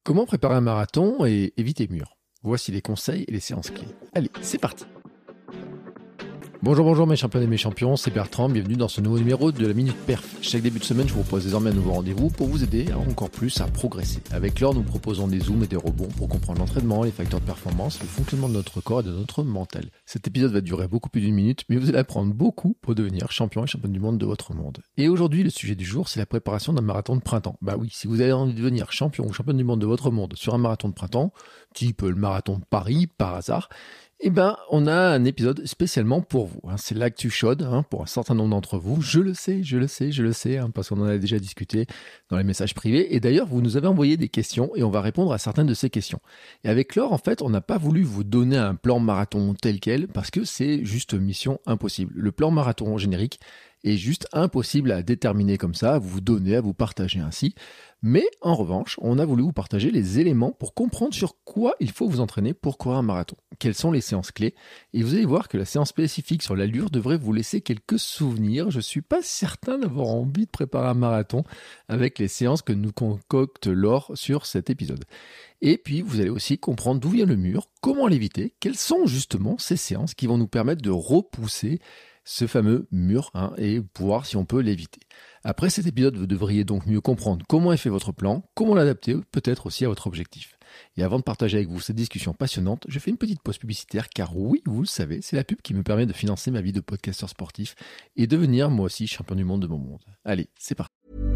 Comment préparer un marathon et éviter mur? Voici les conseils et les séances clés. Allez, c'est parti! Bonjour mes champions et mes champions, c'est Bertrand, bienvenue dans ce nouveau numéro de la Minute Perf. Chaque début de semaine, je vous propose désormais un nouveau rendez-vous pour vous aider encore plus à progresser. Avec Laure, nous proposons des zooms et des rebonds pour comprendre l'entraînement, les facteurs de performance, le fonctionnement de notre corps et de notre mental. Cet épisode va durer beaucoup plus d'une minute, mais vous allez apprendre beaucoup pour devenir champion et championne du monde de votre monde. Et aujourd'hui, le sujet du jour, c'est la préparation d'un marathon de printemps. Bah oui, si vous avez envie de devenir champion ou championne du monde de votre monde sur un marathon de printemps, type le marathon de Paris par hasard, eh ben, on a un épisode spécialement pour vous. C'est l'actu chaude pour un certain nombre d'entre vous. Je le sais, parce qu'on en a déjà discuté dans les messages privés. Et d'ailleurs, vous nous avez envoyé des questions et on va répondre à certaines de ces questions. Et avec Laure, en fait, on n'a pas voulu vous donner un plan marathon tel quel parce que c'est juste mission impossible. Le plan marathon générique est juste impossible à déterminer comme ça, à vous donner, à vous partager ainsi. Mais en revanche, on a voulu vous partager les éléments pour comprendre sur quoi il faut vous entraîner pour courir un marathon. Quelles sont les séances clés? Et vous allez voir que la séance spécifique sur l'allure devrait vous laisser quelques souvenirs. Je suis pas certain d'avoir envie de préparer un marathon avec les séances que nous concocte Laure sur cet épisode. Et puis, vous allez aussi comprendre d'où vient le mur, comment l'éviter, quelles sont justement ces séances qui vont nous permettre de repousser ce fameux mur et voir si on peut l'éviter. Après cet épisode, vous devriez donc mieux comprendre comment est fait votre plan, comment l'adapter peut-être aussi à votre objectif. Et avant de partager avec vous cette discussion passionnante, je fais une petite pause publicitaire car oui, vous le savez, c'est la pub qui me permet de financer ma vie de podcasteur sportif et devenir moi aussi champion du monde de mon monde. Allez, c'est parti.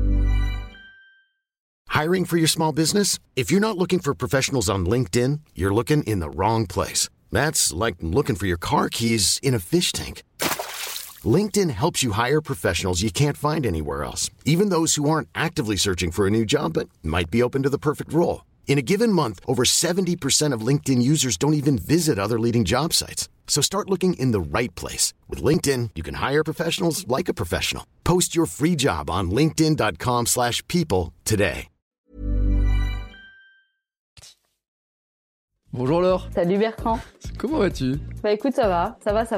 Hiring for your small business? If you're not looking for professionals on LinkedIn, you're looking in the wrong place. That's like looking for your car keys in a fish tank. LinkedIn helps you hire professionals you can't find anywhere else, even those who aren't actively searching for a new job but might be open to the perfect role. In a given month, over 70% of LinkedIn users don't even visit other leading job sites. So start looking in the right place. With LinkedIn, you can hire professionals like a professional. Post your free job on linkedin.com/people today. Bonjour Laure. Salut Bertrand. Comment vas-tu? Bah écoute, ça va.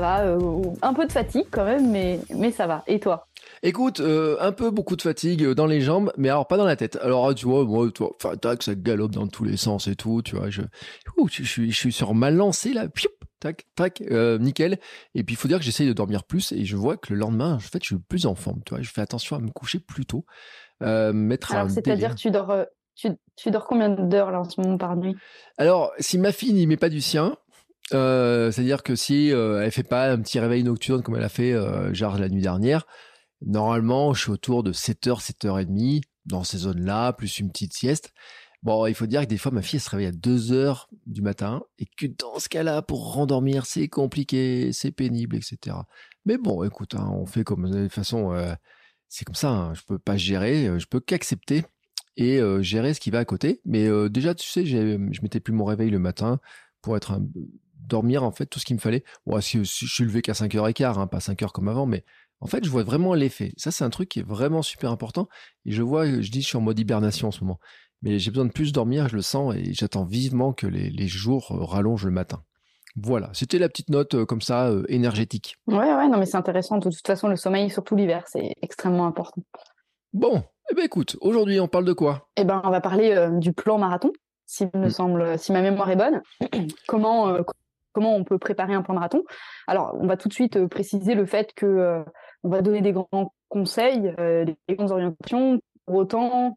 Un peu de fatigue quand même, mais ça va. Et toi? Écoute, beaucoup de fatigue dans les jambes, mais alors pas dans la tête. Alors tu vois, moi, tac, ça galope dans tous les sens et tout, tu vois. Je suis sur ma lancée là, tac, nickel. Et puis il faut dire que j'essaye de dormir plus et je vois que le lendemain, en fait, je suis plus en forme, tu vois. Je fais attention à me coucher plus tôt, mettre alors, un c'est-à-dire délai. tu dors combien d'heures là en ce moment par nuit? Alors, si ma fille n'y met pas du sien, c'est-à-dire que si elle fait pas un petit réveil nocturne comme elle a fait genre la nuit dernière, normalement, je suis autour de 7h, 7h30 dans ces zones-là, plus une petite sieste. Bon, il faut dire que des fois, ma fille, elle se réveille à 2h du matin et que dans ce cas-là, pour rendormir, c'est compliqué, c'est pénible, etc. Mais bon, écoute, on fait comme de toute façon, c'est comme ça, je peux pas gérer, je peux qu'accepter et gérer ce qui va à côté. Mais déjà, tu sais, je mettais plus mon réveil le matin pour dormir, en fait, tout ce qu'il me fallait. Bon, si je suis levé qu'à 5h15, pas 5h comme avant, mais en fait, je vois vraiment l'effet. Ça, c'est un truc qui est vraiment super important. Et je dis, je suis en mode hibernation en ce moment. Mais j'ai besoin de plus dormir, je le sens, et j'attends vivement que les jours rallongent le matin. Voilà, c'était la petite note comme ça, énergétique. Ouais, non mais c'est intéressant. De toute façon, le sommeil, surtout l'hiver, c'est extrêmement important. Bon, écoute, aujourd'hui, on parle de quoi? On va parler du plan marathon, si ma mémoire est bonne. Comment on peut préparer un plan marathon? Alors, on va tout de suite préciser le fait que on va donner des grands conseils, des grandes orientations. Pour autant,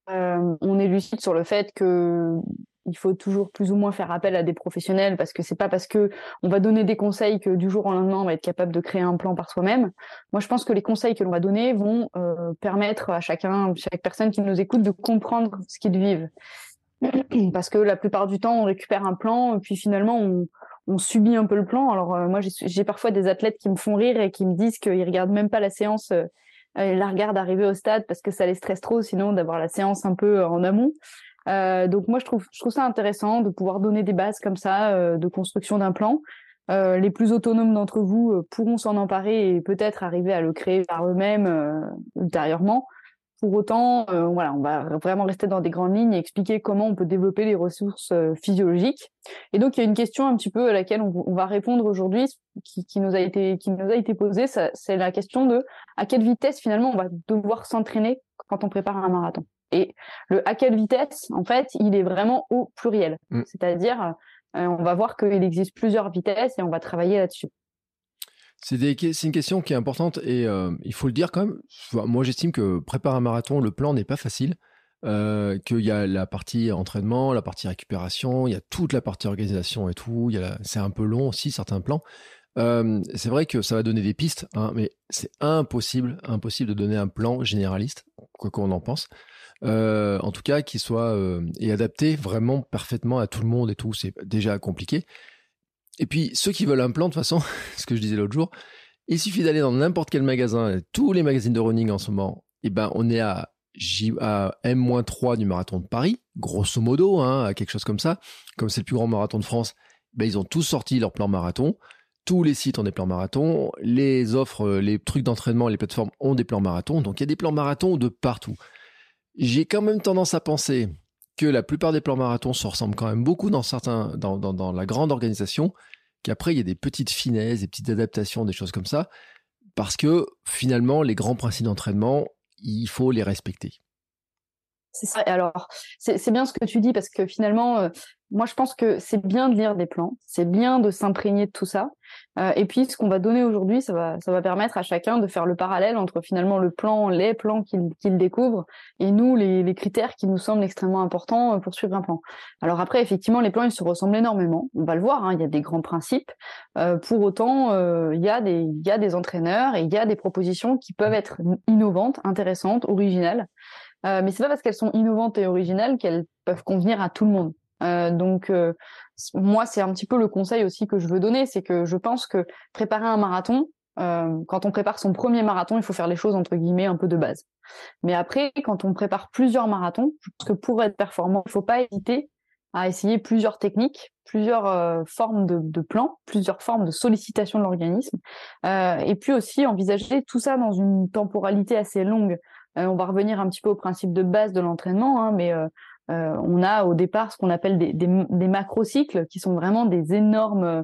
on est lucide sur le fait que il faut toujours plus ou moins faire appel à des professionnels parce que c'est pas parce que on va donner des conseils que du jour au lendemain on va être capable de créer un plan par soi-même. Moi, je pense que les conseils que l'on va donner vont permettre à chaque personne qui nous écoute de comprendre ce qu'ils vivent. Parce que la plupart du temps, on récupère un plan et puis finalement on subit un peu le plan. Alors moi, j'ai parfois des athlètes qui me font rire et qui me disent qu'ils regardent même pas la séance. Ils la regardent arriver au stade parce que ça les stresse trop, sinon d'avoir la séance un peu en amont. Donc moi, je trouve ça intéressant de pouvoir donner des bases comme ça de construction d'un plan. Les plus autonomes d'entre vous pourront s'en emparer et peut-être arriver à le créer par eux-mêmes ultérieurement. Pour autant, voilà, on va vraiment rester dans des grandes lignes et expliquer comment on peut développer les ressources physiologiques. Et donc, il y a une question un petit peu à laquelle on va répondre aujourd'hui, qui nous a été posée, c'est la question de à quelle vitesse finalement on va devoir s'entraîner quand on prépare un marathon. Et le à quelle vitesse, en fait, il est vraiment au pluriel. C'est-à-dire, on va voir qu'il existe plusieurs vitesses et on va travailler là-dessus. C'est une question qui est importante et il faut le dire quand même. Moi, j'estime que préparer un marathon, le plan n'est pas facile. Qu'il y a la partie entraînement, la partie récupération, il y a toute la partie organisation et tout. C'est un peu long aussi, certains plans. C'est vrai que ça va donner des pistes, hein, mais c'est impossible de donner un plan généraliste, quoi qu'on en pense. En tout cas, qui soit et adapté vraiment parfaitement à tout le monde et tout. C'est déjà compliqué. Et puis, ceux qui veulent un plan, de toute façon, ce que je disais l'autre jour, il suffit d'aller dans n'importe quel magasin, tous les magazines de running en ce moment, et ben, on est à M-3 du marathon de Paris, grosso modo, hein, à quelque chose comme ça. Comme c'est le plus grand marathon de France, ben, ils ont tous sorti leur plan marathon. Tous les sites ont des plans marathon. Les offres, les trucs d'entraînement, les plateformes ont des plans marathon. Donc, il y a des plans marathon de partout. J'ai quand même tendance à penser que la plupart des plans marathon se ressemblent quand même beaucoup dans la grande organisation, qu'après il y a des petites finesses, des petites adaptations, des choses comme ça, parce que finalement les grands principes d'entraînement, il faut les respecter. C'est ça. Alors, c'est bien ce que tu dis parce que finalement, moi, je pense que c'est bien de lire des plans, c'est bien de s'imprégner de tout ça. Et puis, ce qu'on va donner aujourd'hui, ça va permettre à chacun de faire le parallèle entre finalement les plans qu'il découvre et nous, les critères qui nous semblent extrêmement importants pour suivre un plan. Alors après, effectivement, les plans, ils se ressemblent énormément. On va le voir, hein, il y a des grands principes. Pour autant, il y a des entraîneurs et il y a des propositions qui peuvent être innovantes, intéressantes, originales. Mais c'est pas parce qu'elles sont innovantes et originales qu'elles peuvent convenir à tout le monde. Donc moi, c'est un petit peu le conseil aussi que je veux donner, c'est que je pense que préparer un marathon, quand on prépare son premier marathon, il faut faire les choses entre guillemets un peu de base. Mais après, quand on prépare plusieurs marathons, je pense que pour être performant, il faut pas hésiter à essayer plusieurs techniques, plusieurs formes de plans, plusieurs formes de sollicitation de l'organisme, et puis aussi envisager tout ça dans une temporalité assez longue. On va revenir un petit peu au principe de base de l'entraînement, hein, mais on a au départ ce qu'on appelle des macrocycles, qui sont vraiment des énormes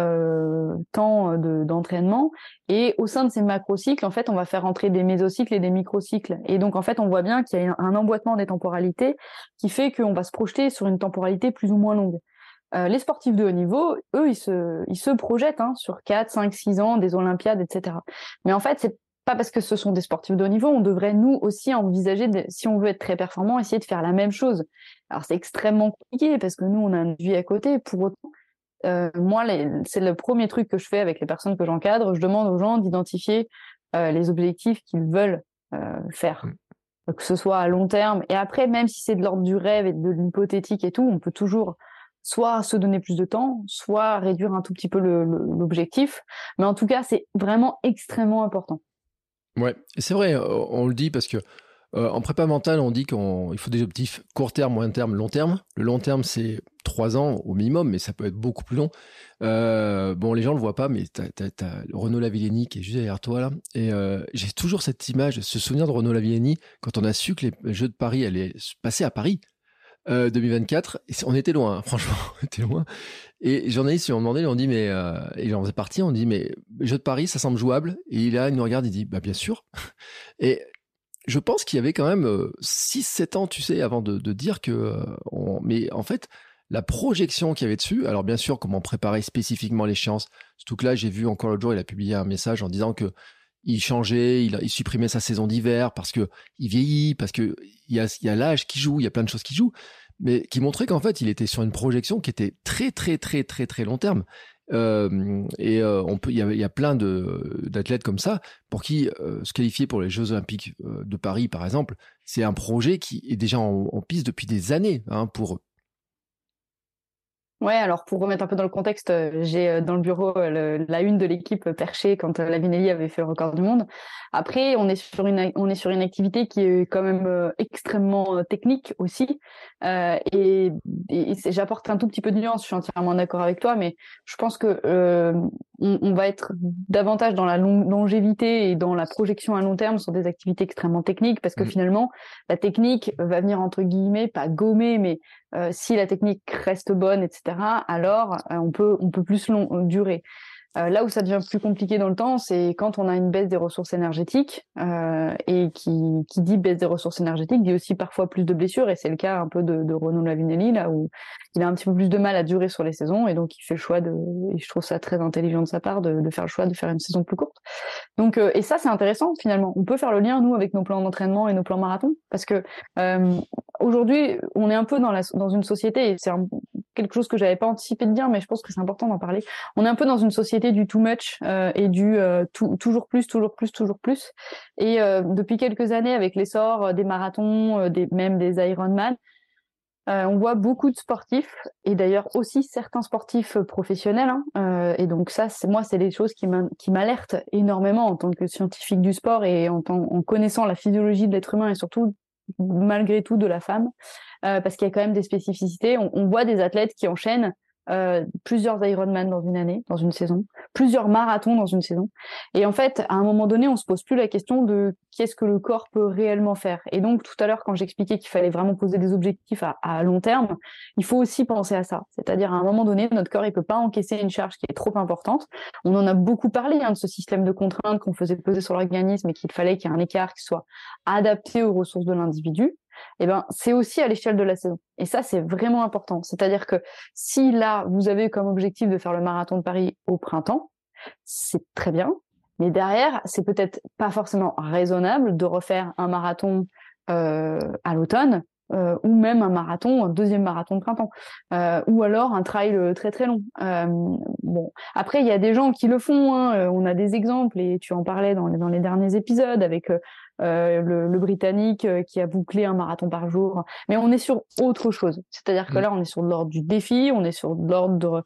temps d'entraînement. Et au sein de ces macrocycles, en fait, on va faire entrer des mésocycles et des microcycles. Et donc, en fait, on voit bien qu'il y a un emboîtement des temporalités qui fait qu'on va se projeter sur une temporalité plus ou moins longue. Les sportifs de haut niveau, eux, ils se projettent sur 4, 5, 6 ans, des Olympiades, etc. Mais en fait, c'est pas parce que ce sont des sportifs de haut niveau, on devrait nous aussi envisager, si on veut être très performant, essayer de faire la même chose. Alors c'est extrêmement compliqué parce que nous on a une vie à côté. Pour autant, moi c'est le premier truc que je fais avec les personnes que j'encadre. Je demande aux gens d'identifier les objectifs qu'ils veulent faire, que ce soit à long terme. Et après, même si c'est de l'ordre du rêve et de l'hypothétique et tout, on peut toujours soit se donner plus de temps, soit réduire un tout petit peu l'objectif. Mais en tout cas, c'est vraiment extrêmement important. Ouais, et c'est vrai, on le dit parce que en prépa mentale, on dit qu'il faut des objectifs court terme, moyen terme, long terme. Le long terme, c'est 3 ans au minimum, mais ça peut être beaucoup plus long. Bon, les gens le voient pas, mais t'as Renaud Lavillenie qui est juste derrière toi là. Et j'ai toujours cette image, ce souvenir de Renaud Lavillenie quand on a su que les Jeux de Paris allaient se passer à Paris 2024. Et on était loin, hein, franchement, on était loin. Et les journalistes lui ont demandé, ils ont dit, mais il en faisait partie, on dit, mais Jeux de Paris, ça semble jouable. Et là, il nous regarde, il dit, bah bien sûr. Et je pense qu'il y avait quand même 6-7 ans, tu sais, avant de dire que... Mais en fait, la projection qu'il y avait dessus, alors bien sûr, comment préparer spécifiquement l'échéance, surtout que là, j'ai vu encore l'autre jour, il a publié un message en disant que il changeait, il supprimait sa saison d'hiver parce que il vieillit, parce que il y a l'âge qui joue, il y a plein de choses qui jouent, mais qui montrait qu'en fait, il était sur une projection qui était très, très, très, très, très long terme. Il y a plein d'athlètes comme ça pour qui se qualifier pour les Jeux Olympiques de Paris, par exemple, c'est un projet qui est déjà en piste depuis des années pour eux. Ouais, alors pour remettre un peu dans le contexte, j'ai dans le bureau la une de l'équipe perchée quand Lavinelli avait fait le record du monde. Après, on est sur une activité qui est quand même extrêmement technique aussi. J'apporte un tout petit peu de nuance, je suis entièrement d'accord avec toi, mais je pense que on va être davantage dans la longévité et dans la projection à long terme sur des activités extrêmement techniques, parce que finalement, la technique va venir entre guillemets, pas gommer, mais si la technique reste bonne, etc., alors on peut plus durer. Là où ça devient plus compliqué dans le temps, c'est quand on a une baisse des ressources énergétiques, et qui dit baisse des ressources énergétiques dit aussi parfois plus de blessures, et c'est le cas un peu de Renaud Lavinelli, là où il a un petit peu plus de mal à durer sur les saisons, et donc il fait le choix et je trouve ça très intelligent de sa part, de faire le choix de faire une saison plus courte. Donc, et ça, c'est intéressant finalement. On peut faire le lien, nous, avec nos plans d'entraînement et nos plans marathon, parce que aujourd'hui, on est un peu dans une société, et c'est quelque chose que j'avais pas anticipé de dire, mais je pense que c'est important d'en parler. On est un peu dans une société du too much et du toujours plus, toujours plus, toujours plus. Et depuis quelques années, avec l'essor des marathons, même des Ironman, on voit beaucoup de sportifs, et d'ailleurs aussi certains sportifs professionnels, et donc ça, c'est les choses qui m'alertent énormément en tant que scientifique du sport et en connaissant la physiologie de l'être humain et surtout, malgré tout, de la femme, parce qu'il y a quand même des spécificités. On voit des athlètes qui enchaînent plusieurs Ironman dans une année, dans une saison, plusieurs marathons dans une saison. Et en fait, à un moment donné, on se pose plus la question de qu'est-ce que le corps peut réellement faire. Et donc, tout à l'heure, quand j'expliquais qu'il fallait vraiment poser des objectifs à long terme, il faut aussi penser à ça. C'est-à-dire, à un moment donné, notre corps, il peut pas encaisser une charge qui est trop importante. On en a beaucoup parlé, de ce système de contraintes qu'on faisait peser sur l'organisme et qu'il fallait qu'il y ait un écart qui soit adapté aux ressources de l'individu. Eh ben, c'est aussi à l'échelle de la saison. Et ça, c'est vraiment important. C'est-à-dire que si là, vous avez comme objectif de faire le marathon de Paris au printemps, c'est très bien. Mais derrière, c'est peut-être pas forcément raisonnable de refaire un marathon à l'automne, ou même un deuxième marathon de printemps, ou alors un trail très très long. Bon, après il y a des gens qui le font, on a des exemples et tu en parlais dans les derniers épisodes avec le Britannique qui a bouclé un marathon par jour, mais on est sur autre chose. C'est-à-dire que là on est sur l'ordre du défi, on est sur l'ordre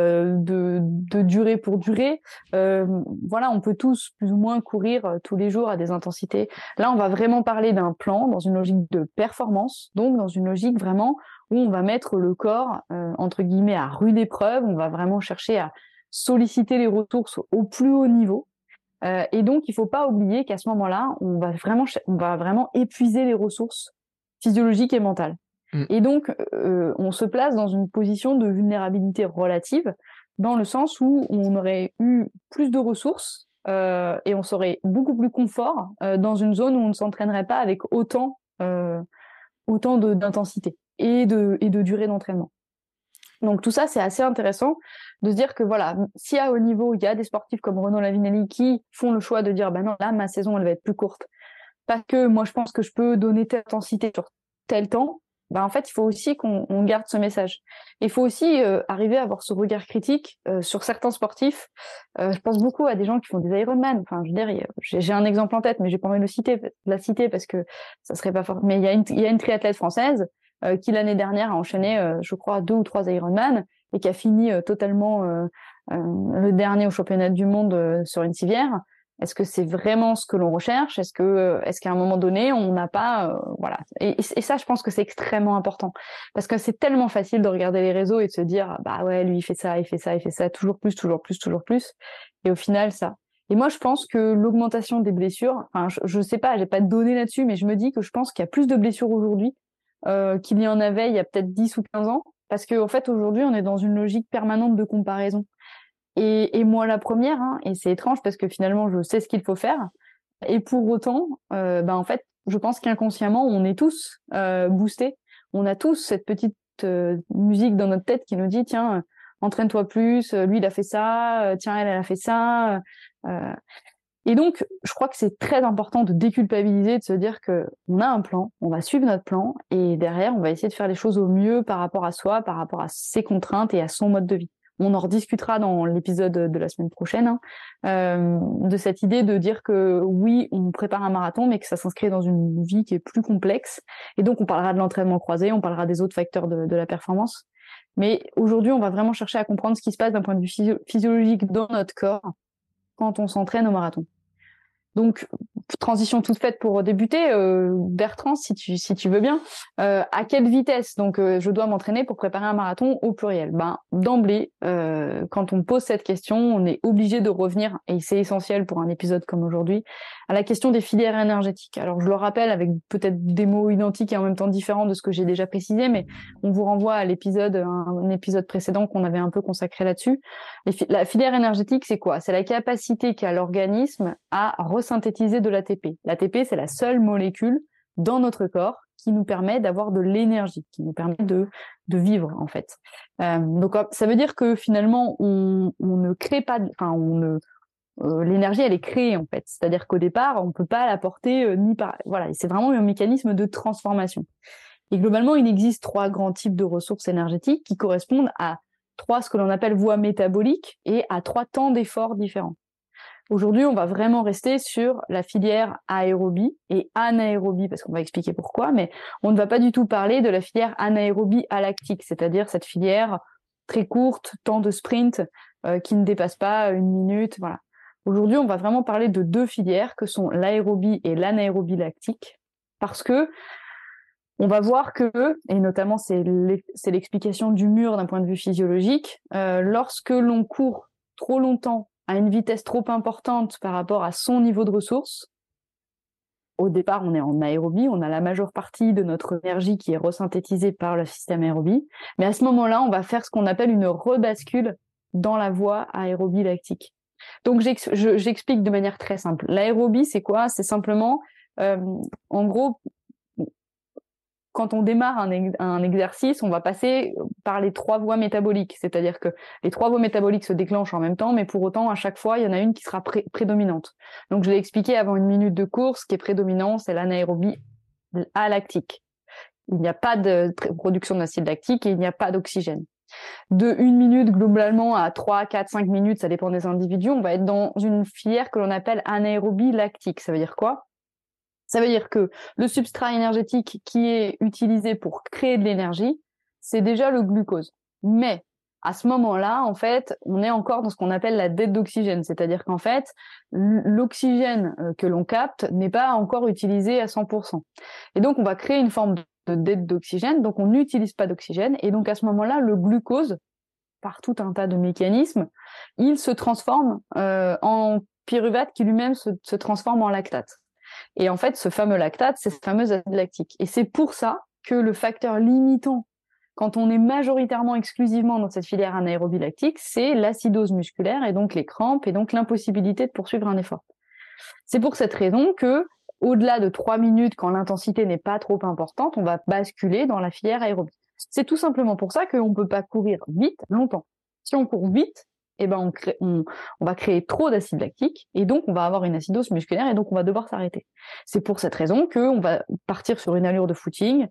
de durée pour durée. Voilà, on peut tous plus ou moins courir tous les jours à des intensités. Là, on va vraiment parler d'un plan dans une logique de performance, donc dans une logique vraiment où on va mettre le corps, entre guillemets, à rude épreuve, on va vraiment chercher à solliciter les ressources au plus haut niveau. Et donc, il ne faut pas oublier qu'à ce moment-là, on va vraiment épuiser les ressources physiologiques et mentales. Et donc, on se place dans une position de vulnérabilité relative, dans le sens où on aurait eu plus de ressources, et on serait beaucoup plus confort dans une zone où on ne s'entraînerait pas avec autant d'intensité et de durée d'entraînement. Donc tout ça, c'est assez intéressant de se dire que voilà, si à haut niveau, il y a des sportifs comme Renaud Lavinelli qui font le choix de dire bah non, là, ma saison, elle va être plus courte, parce que moi, je pense que je peux donner telle intensité sur tel temps. Bah en fait, il faut aussi qu'on garde ce message. Il faut aussi arriver à avoir ce regard critique sur certains sportifs. Je pense beaucoup à des gens qui font des Ironman. Enfin, je veux dire, j'ai un exemple en tête, mais j'ai pas envie de la citer parce que ça serait pas fort. Mais il y a une triathlète française qui l'année dernière a enchaîné, je crois, 2 ou 3 Ironman et qui a fini totalement le dernier au championnat du monde sur une civière. Est-ce que c'est vraiment ce que l'on recherche ? Est-ce qu'à un moment donné, on n'a pas... voilà. Et ça, je pense que c'est extrêmement important. Parce que c'est tellement facile de regarder les réseaux et de se dire, bah ouais, lui, il fait ça, il fait ça, il fait ça, toujours plus, toujours plus, toujours plus. Et au final, ça. Et moi, je pense que l'augmentation des blessures, enfin, je sais pas, j'ai pas de données là-dessus, mais je me dis que je pense qu'il y a plus de blessures aujourd'hui qu'il y en avait il y a peut-être 10 ou 15 ans. Parce qu'en fait, aujourd'hui, on est dans une logique permanente de comparaison. Et moi la première, et c'est étrange parce que finalement je sais ce qu'il faut faire, et pour autant, en fait, je pense qu'inconsciemment on est tous boostés, on a tous cette petite musique dans notre tête qui nous dit tiens, entraîne-toi plus, lui il a fait ça, tiens elle a fait ça, et donc je crois que c'est très important de déculpabiliser, de se dire que on a un plan, on va suivre notre plan et derrière on va essayer de faire les choses au mieux par rapport à soi, par rapport à ses contraintes et à son mode de vie. On en rediscutera dans l'épisode de la semaine prochaine, de cette idée de dire que oui, on prépare un marathon, mais que ça s'inscrit dans une vie qui est plus complexe. Et donc, on parlera de l'entraînement croisé, on parlera des autres facteurs de la performance. Mais aujourd'hui, on va vraiment chercher à comprendre ce qui se passe d'un point de vue physiologique dans notre corps quand on s'entraîne au marathon. Donc, transition toute faite pour débuter. Bertrand, si tu veux bien, à quelle vitesse je dois m'entraîner pour préparer un marathon au pluriel? D'emblée, quand on pose cette question, on est obligé de revenir, et c'est essentiel pour un épisode comme aujourd'hui, à la question des filières énergétiques. Alors, je le rappelle avec peut-être des mots identiques et en même temps différents de ce que j'ai déjà précisé, mais on vous renvoie à un épisode précédent qu'on avait un peu consacré là-dessus. La filière énergétique, c'est quoi? C'est la capacité qu'a l'organisme à resynthétiser de l'ATP. L'ATP, c'est la seule molécule dans notre corps qui nous permet d'avoir de l'énergie, qui nous permet de vivre, en fait. Donc, ça veut dire que finalement, on ne crée pas, l'énergie, elle est créée, en fait. C'est-à-dire qu'au départ, on peut pas l'apporter voilà, c'est vraiment un mécanisme de transformation. Et globalement, il existe 3 grands types de ressources énergétiques qui correspondent à 3 ce que l'on appelle voies métaboliques et à 3 temps d'effort différents. Aujourd'hui, on va vraiment rester sur la filière aérobie et anaérobie, parce qu'on va expliquer pourquoi, mais on ne va pas du tout parler de la filière anaérobie alactique, c'est-à-dire cette filière très courte, temps de sprint, qui ne dépasse pas 1 minute, voilà. Aujourd'hui, on va vraiment parler de 2 filières que sont l'aérobie et l'anaérobie lactique, parce que on va voir que, et notamment c'est l'explication du mur d'un point de vue physiologique, lorsque l'on court trop longtemps à une vitesse trop importante par rapport à son niveau de ressources, au départ on est en aérobie, on a la majeure partie de notre énergie qui est resynthétisée par le système aérobie, mais à ce moment-là on va faire ce qu'on appelle une rebascule dans la voie aérobie lactique. Donc j'explique de manière très simple. L'aérobie c'est quoi? C'est simplement, en gros, quand on démarre un exercice, on va passer par les 3 voies métaboliques. C'est-à-dire que les 3 voies métaboliques se déclenchent en même temps, mais pour autant, à chaque fois, il y en a une qui sera prédominante. Donc, je l'ai expliqué avant 1 minute de course, ce qui est prédominant, c'est l'anaérobie alactique. Il n'y a pas de production d'acide lactique et il n'y a pas d'oxygène. De 1 minute, globalement, à 3, 4, 5 minutes, ça dépend des individus, on va être dans une filière que l'on appelle anaérobie lactique. Ça veut dire quoi? Ça veut dire que le substrat énergétique qui est utilisé pour créer de l'énergie, c'est déjà le glucose. Mais à ce moment-là, en fait, on est encore dans ce qu'on appelle la dette d'oxygène. C'est-à-dire qu'en fait, l'oxygène que l'on capte n'est pas encore utilisé à 100%. Et donc, on va créer une forme de dette d'oxygène. Donc, on n'utilise pas d'oxygène. Et donc, à ce moment-là, le glucose, par tout un tas de mécanismes, il se transforme en pyruvate qui lui-même se transforme en lactate. Et en fait, ce fameux lactate, c'est ce fameux acide lactique. Et c'est pour ça que le facteur limitant, quand on est majoritairement, exclusivement dans cette filière anaérobie lactique, c'est l'acidose musculaire et donc les crampes et donc l'impossibilité de poursuivre un effort. C'est pour cette raison que, au-delà de 3 minutes, quand l'intensité n'est pas trop importante, on va basculer dans la filière aérobie. C'est tout simplement pour ça qu'on ne peut pas courir vite longtemps. Si on court vite, on va créer trop d'acide lactique et donc on va avoir une acidose musculaire et donc on va devoir s'arrêter. C'est pour cette raison qu'on va partir sur une allure de footing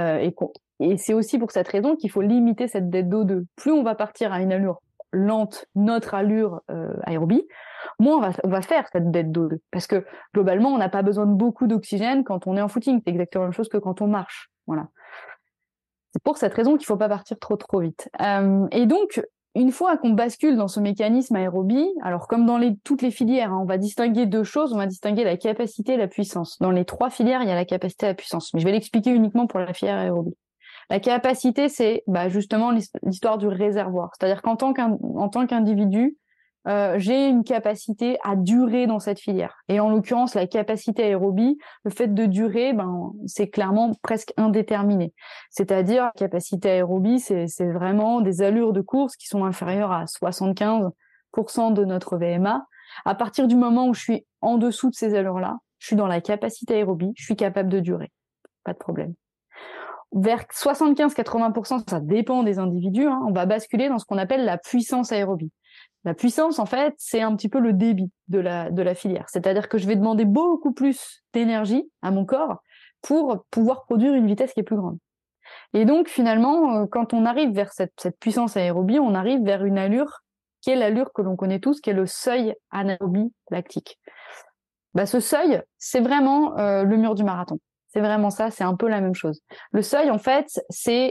et c'est aussi pour cette raison qu'il faut limiter cette dette d'O2. Plus on va partir à une allure lente, notre allure aérobie, moins on va faire cette dette d'O2 parce que globalement on n'a pas besoin de beaucoup d'oxygène quand on est en footing. C'est exactement la même chose que quand on marche. Voilà. C'est pour cette raison qu'il ne faut pas partir trop vite. Et donc, une fois qu'on bascule dans ce mécanisme aérobie, alors comme dans toutes les filières, on va distinguer 2 choses, on va distinguer la capacité et la puissance. Dans les 3 filières, il y a la capacité et la puissance, mais je vais l'expliquer uniquement pour la filière aérobie. La capacité, c'est justement l'histoire du réservoir, c'est-à-dire qu'en tant qu'individu, j'ai une capacité à durer dans cette filière. Et en l'occurrence, la capacité aérobie, le fait de durer, c'est clairement presque indéterminé. C'est-à-dire, la capacité aérobie, c'est vraiment des allures de course qui sont inférieures à 75% de notre VMA. À partir du moment où je suis en dessous de ces allures-là, je suis dans la capacité aérobie, je suis capable de durer. Pas de problème. Vers 75-80%, ça dépend des individus, on va basculer dans ce qu'on appelle la puissance aérobie. La puissance, en fait, c'est un petit peu le débit de la filière. C'est-à-dire que je vais demander beaucoup plus d'énergie à mon corps pour pouvoir produire une vitesse qui est plus grande. Et donc, finalement, quand on arrive vers cette puissance aérobie, on arrive vers une allure qui est l'allure que l'on connaît tous, qui est le seuil anaérobie lactique. Ce seuil, c'est vraiment le mur du marathon. C'est vraiment ça, c'est un peu la même chose. Le seuil, en fait, c'est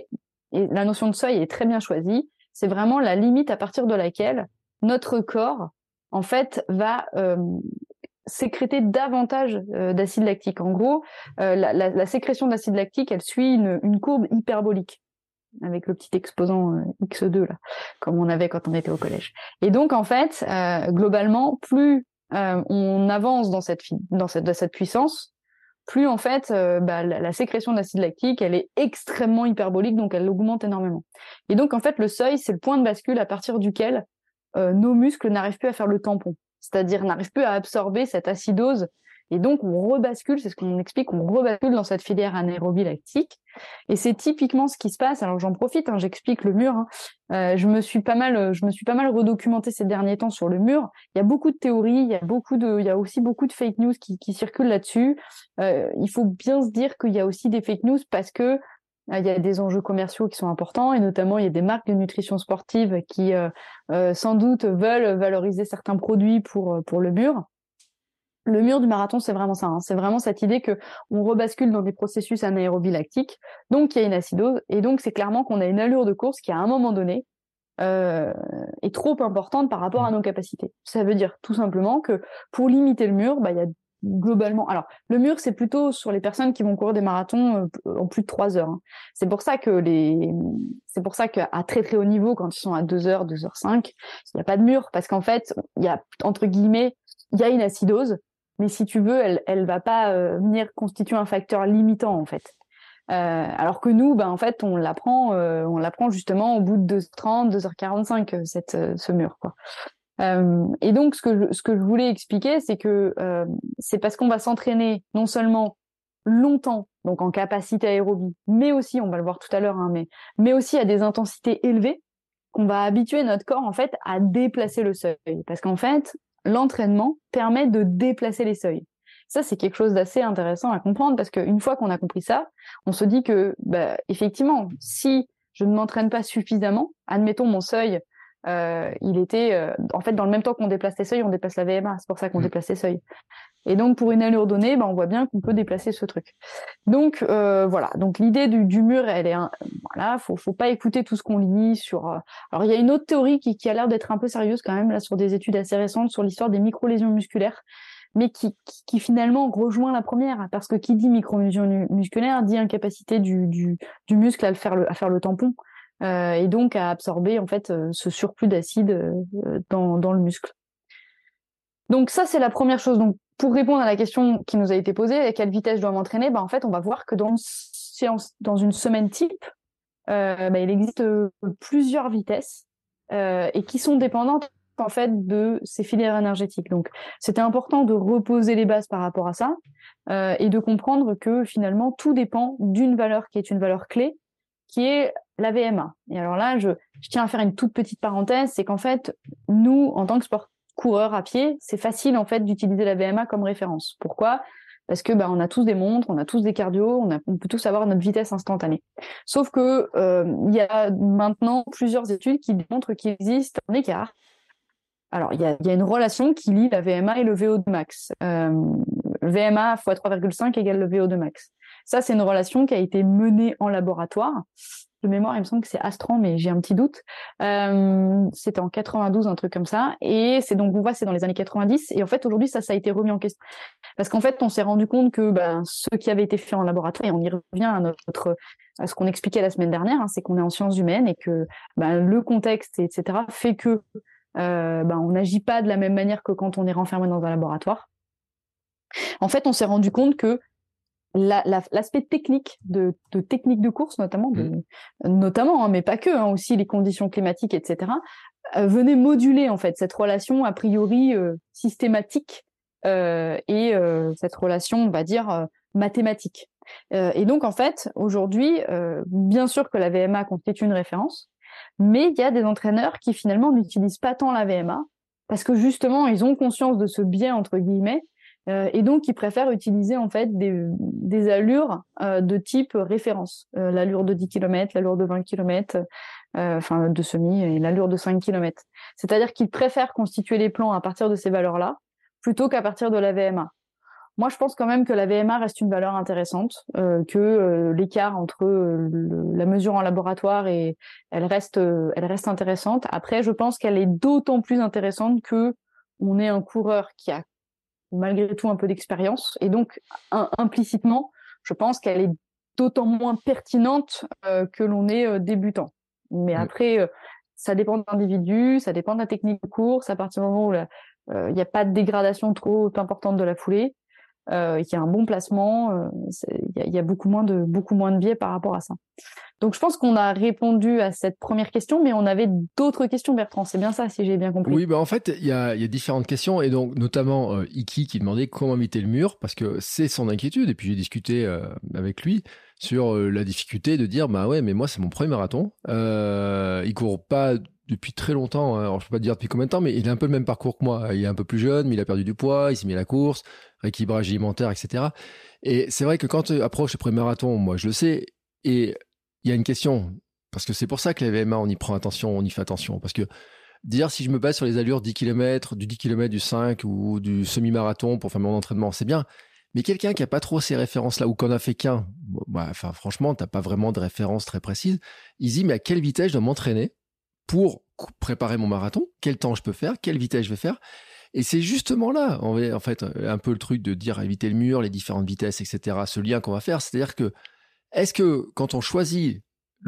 et la notion de seuil est très bien choisie, c'est vraiment la limite à partir de laquelle notre corps, en fait, va sécréter davantage d'acide lactique. En gros, la sécrétion d'acide lactique, elle suit une courbe hyperbolique, avec le petit exposant X2, là, comme on avait quand on était au collège. Et donc, en fait, globalement, plus on avance dans cette puissance, plus en fait la sécrétion d'acide lactique, elle est extrêmement hyperbolique, donc elle augmente énormément. Et donc en fait le seuil, c'est le point de bascule à partir duquel nos muscles n'arrivent plus à faire le tampon, c'est-à-dire n'arrivent plus à absorber cette acidose, et donc on rebascule, c'est ce qu'on explique, on rebascule dans cette filière anaérobie lactique, et c'est typiquement ce qui se passe. Alors j'en profite, j'explique le mur. Je me suis pas mal redocumenté ces derniers temps sur le mur. Il y a beaucoup de théories, il y a aussi beaucoup de fake news qui circulent là-dessus. Il faut bien se dire qu'il y a aussi des fake news parce que il y a des enjeux commerciaux qui sont importants, et notamment il y a des marques de nutrition sportive qui sans doute veulent valoriser certains produits pour le mur. Le mur du marathon, c'est vraiment ça. C'est vraiment cette idée que on rebascule dans des processus anaérobie lactique, donc il y a une acidose, et donc c'est clairement qu'on a une allure de course qui, à un moment donné, est trop importante par rapport à nos capacités. Ça veut dire tout simplement que pour limiter le mur, il y a globalement... Alors, le mur, c'est plutôt sur les personnes qui vont courir des marathons en plus de 3 heures. C'est pour ça qu'à très très haut niveau, quand ils sont à 2 heures, 2h05, il n'y a pas de mur, parce qu'en fait, il y a, entre guillemets, il y a une acidose, mais si tu veux, elle va pas venir constituer un facteur limitant, en fait. Alors que nous, en fait, on l'apprend justement au bout de 2h30, 2h45, ce mur, quoi. Et donc, ce que je voulais expliquer, c'est que c'est parce qu'on va s'entraîner non seulement longtemps, donc en capacité aérobie, mais aussi, on va le voir tout à l'heure, mais aussi à des intensités élevées, qu'on va habituer notre corps, en fait, à déplacer le seuil. Parce qu'en fait, l'entraînement permet de déplacer les seuils. Ça, c'est quelque chose d'assez intéressant à comprendre, parce qu'une fois qu'on a compris ça, on se dit que, effectivement, si je ne m'entraîne pas suffisamment, admettons mon seuil, il était... en fait, dans le même temps qu'on déplace les seuils, on déplace la VMA, c'est pour ça qu'on déplace les seuils. Et donc, pour une allure donnée, on voit bien qu'on peut déplacer ce truc. Donc, voilà. Donc, l'idée du mur, elle est... voilà, faut pas écouter tout ce qu'on lit sur... Alors, il y a une autre théorie qui a l'air d'être un peu sérieuse quand même, là, sur des études assez récentes, sur l'histoire des micro-lésions musculaires, mais qui finalement rejoint la première, parce que qui dit micro-lésion musculaire dit incapacité du muscle à faire le tampon, et donc à absorber, en fait, ce surplus d'acide dans le muscle. Donc ça, c'est la première chose. Donc, pour répondre à la question qui nous a été posée, à quelle vitesse je dois m'entraîner, en fait, on va voir que dans une semaine type, il existe plusieurs vitesses et qui sont dépendantes, en fait, de ces filières énergétiques. Donc, c'était important de reposer les bases par rapport à ça et de comprendre que finalement, tout dépend d'une valeur qui est une valeur clé, qui est la VMA. Et alors là, je tiens à faire une toute petite parenthèse, c'est qu'en fait, nous, en tant que coureurs à pied, c'est facile, en fait, d'utiliser la VMA comme référence. Pourquoi ? Parce que on a tous des montres, on a tous des cardios, on peut tous avoir notre vitesse instantanée. Sauf que il y a maintenant plusieurs études qui démontrent qu'il existe un écart. Alors, il y a une relation qui lie la VMA et le VO2 max. VMA x 3,5 égale le VO2 max. Ça, c'est une relation qui a été menée en laboratoire. De mémoire, il me semble que c'est Astran, mais j'ai un petit doute. C'était en 92, un truc comme ça. Et c'est donc, on voit, c'est dans les années 90. Et en fait, aujourd'hui, ça a été remis en question. Parce qu'en fait, on s'est rendu compte que ce qui avait été fait en laboratoire, et on y revient à ce qu'on expliquait la semaine dernière, c'est qu'on est en sciences humaines et que le contexte, etc., fait que on n'agit pas de la même manière que quand on est renfermé dans un laboratoire. En fait, on s'est rendu compte que l'aspect technique de technique de course, notamment, mais pas que, aussi les conditions climatiques, etc., venait moduler, en fait, cette relation a priori systématique et cette relation, on va dire, mathématique. Et donc, en fait, aujourd'hui, bien sûr que la VMA constitue une référence, mais il y a des entraîneurs qui finalement n'utilisent pas tant la VMA parce que justement, ils ont conscience de ce biais, entre guillemets, et donc ils préfèrent utiliser, en fait, des allures de type référence. L'allure de 10 km, l'allure de 20 km, de semi, et l'allure de 5 km. C'est-à-dire qu'ils préfèrent constituer les plans à partir de ces valeurs-là plutôt qu'à partir de la VMA. Moi, je pense quand même que la VMA reste une valeur intéressante, que l'écart entre la mesure en laboratoire et elle reste intéressante. Après, je pense qu'elle est d'autant plus intéressante que on est un coureur qui a malgré tout un peu d'expérience, et donc implicitement, je pense qu'elle est d'autant moins pertinente que l'on est débutant. Mais après, ça dépend de l'individu, ça dépend de la technique de course. À partir du moment où il n'y a pas de dégradation trop importante de la foulée, qu'il y a un bon placement, il y a beaucoup moins de biais par rapport à ça. Donc je pense qu'on a répondu à cette première question, mais on avait d'autres questions, Bertrand. C'est bien ça, si j'ai bien compris. Oui, bah en fait, il y a différentes questions, et donc notamment Iki qui demandait comment éviter le mur, parce que c'est son inquiétude, et puis j'ai discuté avec lui sur la difficulté de dire, bah ouais, mais moi c'est mon premier marathon, il court pas depuis très longtemps, hein. Alors je peux pas te dire depuis combien de temps, mais il a un peu le même parcours que moi, il est un peu plus jeune, mais il a perdu du poids, il s'est mis à la course, rééquilibrage alimentaire, etc. Et c'est vrai que quand tu approches le premier marathon, moi je le sais, et il y a une question, parce que c'est pour ça que les VMA, on y prend attention, on y fait attention, parce que dire si je me base sur les allures 10 km, du 10 km, du 5 ou du semi-marathon pour faire mon entraînement, c'est bien. Mais quelqu'un qui a pas trop ces références-là ou qu'on a fait qu'un, bah, enfin, franchement, t'as pas vraiment de références très précises. Il dit, mais à quelle vitesse je dois m'entraîner pour préparer mon marathon? Quel temps je peux faire? Quelle vitesse je vais faire? Et c'est justement là, en fait, un peu le truc de dire éviter le mur, les différentes vitesses, etc. Ce lien qu'on va faire, c'est-à-dire que est-ce que quand on choisit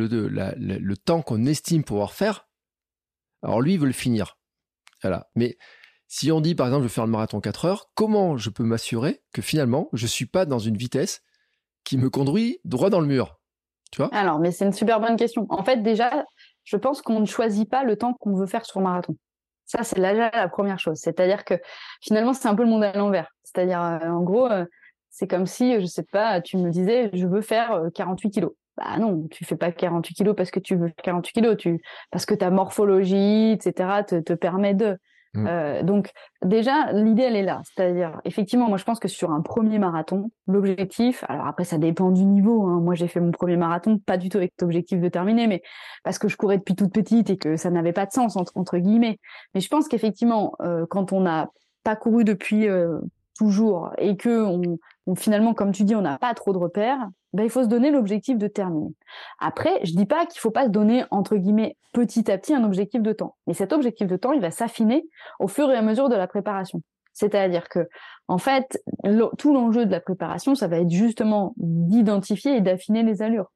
le temps qu'on estime pouvoir faire, alors lui, il veut le finir. Voilà. Mais si on dit, par exemple, je vais faire le marathon 4 heures, comment je peux m'assurer que finalement, je ne suis pas dans une vitesse qui me conduit droit dans le mur? Tu vois? Alors, mais c'est une super bonne question. En fait, déjà, je pense qu'on ne choisit pas le temps qu'on veut faire sur marathon. Ça, c'est la première chose. C'est-à-dire que finalement, c'est un peu le monde à l'envers. C'est-à-dire, en gros, c'est comme si, je sais pas, tu me disais, je veux faire 48 kilos. Bah non, tu fais pas 48 kilos parce que tu veux 48 kilos, parce que ta morphologie, etc., te permet de. Donc déjà, l'idée, elle est là. C'est-à-dire, effectivement, moi, je pense que sur un premier marathon, l'objectif, alors après, ça dépend du niveau, hein. Moi, j'ai fait mon premier marathon, pas du tout avec l'objectif de terminer, mais parce que je courais depuis toute petite et que ça n'avait pas de sens, entre guillemets. Mais je pense qu'effectivement, quand on n'a pas couru depuis toujours et que on finalement, comme tu dis, on n'a pas trop de repères, ben, il faut se donner l'objectif de terminer. Après, je dis pas qu'il faut pas se donner, entre guillemets, petit à petit un objectif de temps. Mais cet objectif de temps, il va s'affiner au fur et à mesure de la préparation. C'est-à-dire que, en fait, tout l'enjeu de la préparation, ça va être justement d'identifier et d'affiner les allures.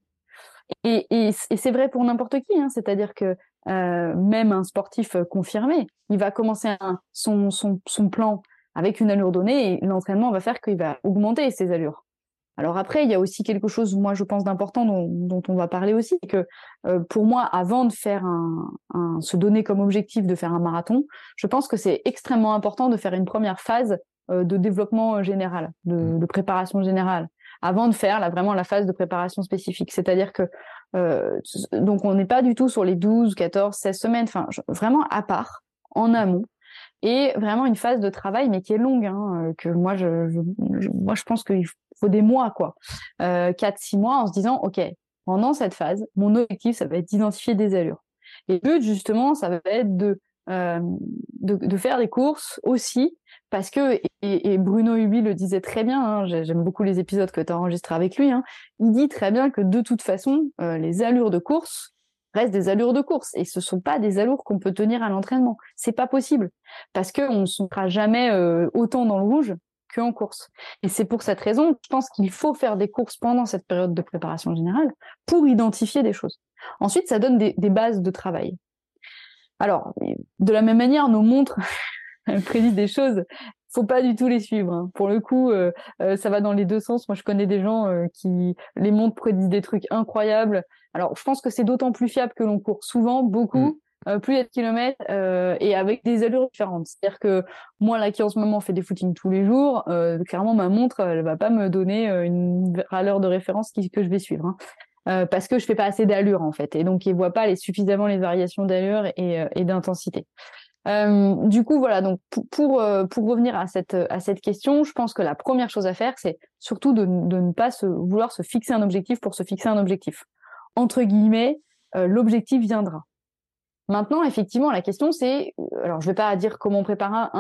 Et c'est vrai pour n'importe qui, hein. C'est-à-dire que même un sportif confirmé, il va commencer son plan avec une allure donnée et l'entraînement va faire qu'il va augmenter ses allures. Alors après, il y a aussi quelque chose, moi, je pense, d'important dont on va parler aussi, c'est que pour moi, avant de faire se donner comme objectif de faire un marathon, je pense que c'est extrêmement important de faire une première phase de développement général, de préparation générale, avant de faire vraiment la phase de préparation spécifique. C'est-à-dire que donc on n'est pas du tout sur les 12, 14, 16 semaines, enfin vraiment à part, en amont. Et vraiment une phase de travail, mais qui est longue, hein, que moi je pense qu'il faut des mois, quoi. 4-6 mois en se disant, OK, pendant cette phase, mon objectif, ça va être d'identifier des allures. Et le but, justement, ça va être de faire des courses aussi, parce que, et Bruno Hubi le disait très bien, hein, j'aime beaucoup les épisodes que tu as enregistrés avec lui, hein, il dit très bien que de toute façon, les allures de course restent des allures de course et ce sont pas des allures qu'on peut tenir à l'entraînement. C'est pas possible parce qu'on ne sera jamais autant dans le rouge qu'en course. Et c'est pour cette raison, je pense qu'il faut faire des courses pendant cette période de préparation générale pour identifier des choses. Ensuite, ça donne des bases de travail. Alors, de la même manière, nos montres prédisent des choses. Faut pas du tout les suivre, hein. Pour le coup, ça va dans les deux sens. Moi, je connais des gens qui les montres prédisent des trucs incroyables. Alors, je pense que c'est d'autant plus fiable que l'on court souvent, beaucoup, plus il y a de kilomètres, et avec des allures différentes. C'est-à-dire que moi, là, qui en ce moment fait des footings tous les jours, clairement, ma montre, elle va pas me donner une valeur de référence que je vais suivre, hein. Parce que je fais pas assez d'allure, en fait. Et donc, il voit pas suffisamment les variations d'allure et d'intensité. Du coup, voilà. Donc, pour revenir à cette question, je pense que la première chose à faire, c'est surtout de ne pas vouloir se fixer un objectif pour se fixer un objectif. Entre guillemets, l'objectif viendra. Maintenant, effectivement, la question c'est, alors je vais pas dire comment on prépare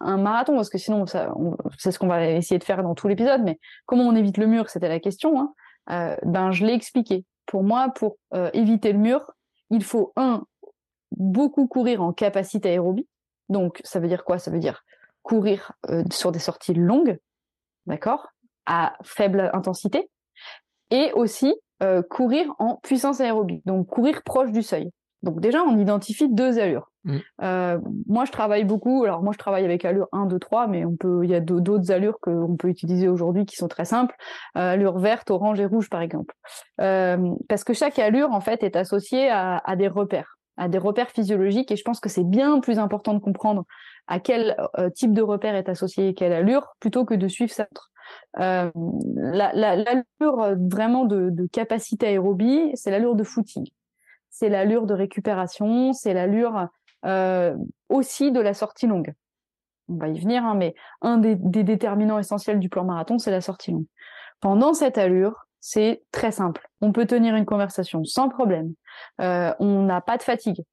un marathon, parce que sinon, c'est ce qu'on va essayer de faire dans tout l'épisode, mais comment on évite le mur, c'était la question, hein. Je l'ai expliqué. Pour moi, pour éviter le mur, il faut, beaucoup courir en capacité aérobie. Donc, ça veut dire quoi? Ça veut dire courir sur des sorties longues, d'accord, à faible intensité, et aussi courir en puissance aérobie, donc courir proche du seuil. Donc déjà, on identifie 2 allures. Moi, je travaille beaucoup. Alors, moi, je travaille avec allure 1, 2, 3, mais il y a d'autres allures qu'on peut utiliser aujourd'hui qui sont très simples. Allure verte, orange et rouge, par exemple. Parce que chaque allure, en fait, est associée à des repères physiologiques, et je pense que c'est bien plus important de comprendre à quel type de repère est associé quelle allure, plutôt que de suivre ça. L'allure vraiment de capacité aérobie, c'est l'allure de footing. C'est l'allure de récupération, c'est l'allure aussi de la sortie longue. On va y venir, hein, mais un des déterminants essentiels du plan marathon, c'est la sortie longue. Pendant cette allure, c'est très simple. On peut tenir une conversation sans problème. On n'a pas de fatigue.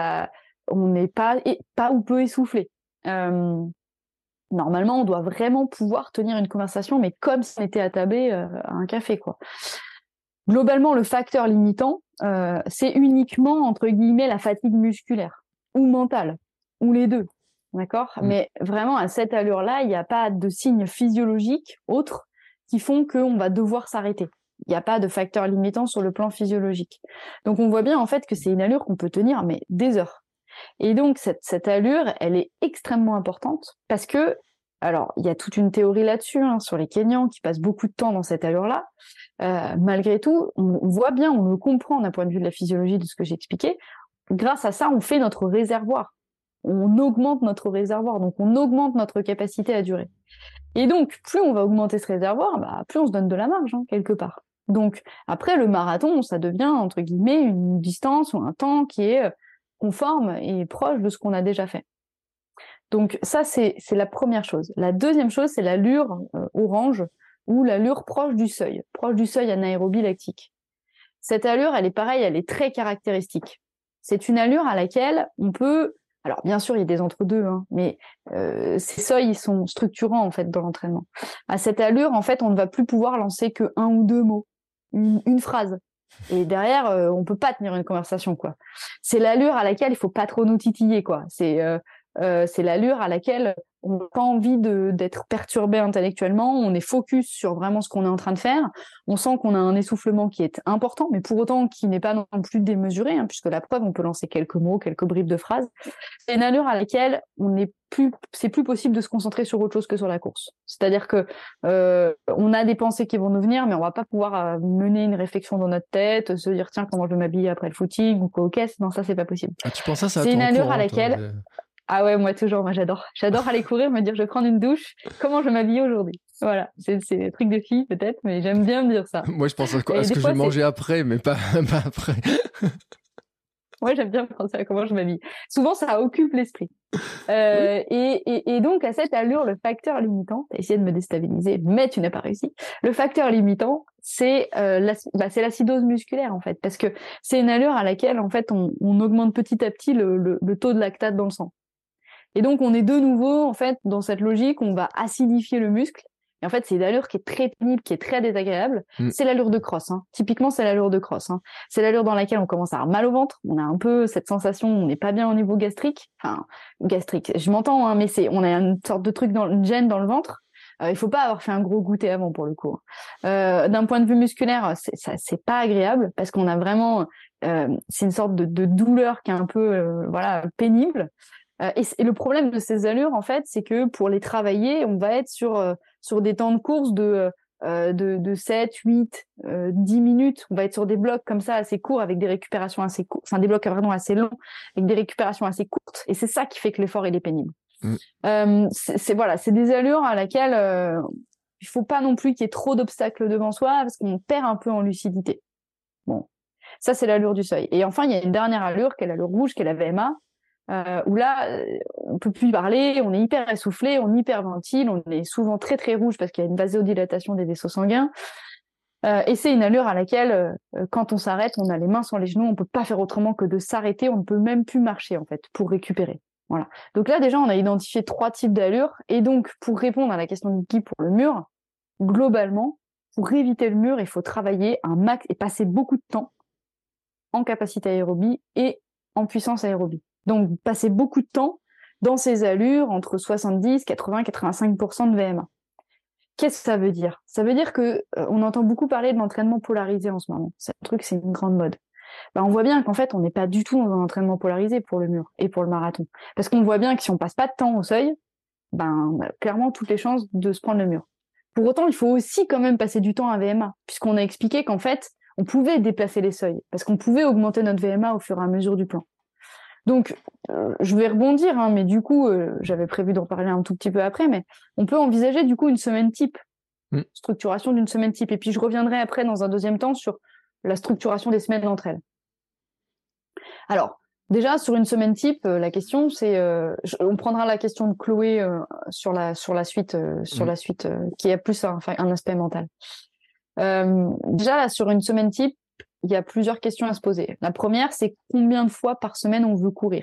On n'est pas ou peu essoufflé. Normalement, on doit vraiment pouvoir tenir une conversation, mais comme si on était attablé à un café, quoi. Globalement, le facteur limitant, c'est uniquement, entre guillemets, la fatigue musculaire ou mentale, ou les deux, d'accord ? Mais vraiment, à cette allure-là, il n'y a pas de signes physiologiques autres qui font qu'on va devoir s'arrêter. Il n'y a pas de facteur limitant sur le plan physiologique. Donc, on voit bien, en fait, que c'est une allure qu'on peut tenir, mais des heures. Et donc, cette allure, elle est extrêmement importante parce que, alors, il y a toute une théorie là-dessus, hein, sur les Kenyans qui passent beaucoup de temps dans cette allure-là. Malgré tout, on voit bien, on le comprend d'un point de vue de la physiologie de ce que j'ai expliqué. Grâce à ça, on fait notre réservoir. On augmente notre réservoir, donc on augmente notre capacité à durer. Et donc, plus on va augmenter ce réservoir, plus on se donne de la marge, hein, quelque part. Donc, après, le marathon, ça devient, entre guillemets, une distance ou un temps qui est conforme et proche de ce qu'on a déjà fait. Donc ça, c'est la première chose. La deuxième chose, c'est l'allure orange, ou l'allure proche du seuil anaérobie lactique. Cette allure, elle est pareille, elle est très caractéristique. C'est une allure à laquelle on peut... Alors, bien sûr, il y a des entre-deux, hein, mais ces seuils, ils sont structurants, en fait, dans l'entraînement. À cette allure, en fait, on ne va plus pouvoir lancer que 1 ou 2 mots, une phrase. Et derrière, on peut pas tenir une conversation, quoi. C'est l'allure à laquelle il faut pas trop nous titiller, quoi. C'est l'allure à laquelle on n'a pas envie d'être perturbé intellectuellement, on est focus sur vraiment ce qu'on est en train de faire, on sent qu'on a un essoufflement qui est important, mais pour autant qui n'est pas non plus démesuré, hein, puisque la preuve, on peut lancer quelques mots, quelques bribes de phrases. C'est une allure à laquelle c'est plus possible de se concentrer sur autre chose que sur la course. C'est-à-dire que on a des pensées qui vont nous venir, mais on va pas pouvoir mener une réflexion dans notre tête, se dire tiens, comment je vais m'habiller après le footing ou quoi, ok, non, ça c'est pas possible. Ah, tu penses à ça? C'est une allure à toi, laquelle... Ah ouais, moi toujours, moi j'adore aller courir, me dire je vais prendre une douche, comment je vais m'habiller aujourd'hui. Voilà, c'est un truc de fille peut-être, mais j'aime bien me dire ça. Moi je pense à ce que je vais manger après, mais pas après. Ouais, j'aime bien penser à comment je m'habille. Souvent, ça occupe l'esprit. Et donc, à cette allure, le facteur limitant, t'as essayé de me déstabiliser, mais tu n'as pas réussi. Le facteur limitant, c'est l'acidose musculaire, en fait, parce que c'est une allure à laquelle, en fait, on augmente petit à petit le taux de lactate dans le sang. Et donc, on est de nouveau, en fait, dans cette logique, on va acidifier le muscle. Et en fait, c'est une allure qui est très pénible, qui est très désagréable. C'est l'allure de crosse, hein. Typiquement, c'est l'allure de crosse, hein. C'est l'allure dans laquelle on commence à avoir mal au ventre. On a un peu cette sensation, on n'est pas bien au niveau gastrique. Enfin, gastrique, je m'entends, hein, mais on a une sorte de truc une gêne dans le ventre. Il faut pas avoir fait un gros goûter avant, pour le coup. D'un point de vue musculaire, c'est pas agréable parce qu'on a vraiment, c'est une sorte de douleur qui est un peu, pénible. Et le problème de ces allures, en fait, c'est que pour les travailler, on va être sur des temps de course de 7, 8, 10 minutes. On va être sur des blocs comme ça assez courts avec des récupérations assez courtes, enfin des blocs vraiment assez longs avec des récupérations assez courtes. Et c'est ça qui fait que l'effort il est pénible. C'est des allures à laquelle il faut pas non plus qu'il y ait trop d'obstacles devant soi parce qu'on perd un peu en lucidité. Bon, ça c'est l'allure du seuil. Et enfin, il y a une dernière allure qui est l'allure rouge, qui est la VMA. Où là, on peut plus parler, on est hyper essoufflé, on hyperventile, on est souvent très très rouge parce qu'il y a une vasodilatation des vaisseaux sanguins. Et c'est une allure à laquelle, quand on s'arrête, on a les mains sur les genoux, on peut pas faire autrement que de s'arrêter, on ne peut même plus marcher en fait pour récupérer. Voilà. Donc là, déjà, on a identifié 3 types d'allures. Et donc, pour répondre à la question de Guy pour le mur, globalement, pour éviter le mur, il faut travailler un max et passer beaucoup de temps en capacité aérobie et en puissance aérobie. Donc, passer beaucoup de temps dans ces allures entre 70, 80, 85% de VMA. Qu'est-ce que ça veut dire ? Ça veut dire que on entend beaucoup parler de l'entraînement polarisé en ce moment. C'est un truc, c'est une grande mode. On voit bien qu'en fait, on n'est pas du tout dans un entraînement polarisé pour le mur et pour le marathon. Parce qu'on voit bien que si on passe pas de temps au seuil, on a clairement toutes les chances de se prendre le mur. Pour autant, il faut aussi quand même passer du temps à VMA, puisqu'on a expliqué qu'en fait, on pouvait déplacer les seuils, parce qu'on pouvait augmenter notre VMA au fur et à mesure du plan. Donc, je vais rebondir, mais du coup, j'avais prévu d'en parler un tout petit peu après, mais on peut envisager du coup une semaine type, structuration d'une semaine type. Et puis, je reviendrai après dans un deuxième temps sur la structuration des semaines entre elles. Alors, déjà, sur une semaine type, la question, c'est... on prendra la question de Chloé sur la suite, qui a plus un aspect mental. Déjà, là, sur une semaine type, il y a plusieurs questions à se poser. La première, c'est combien de fois par semaine on veut courir ?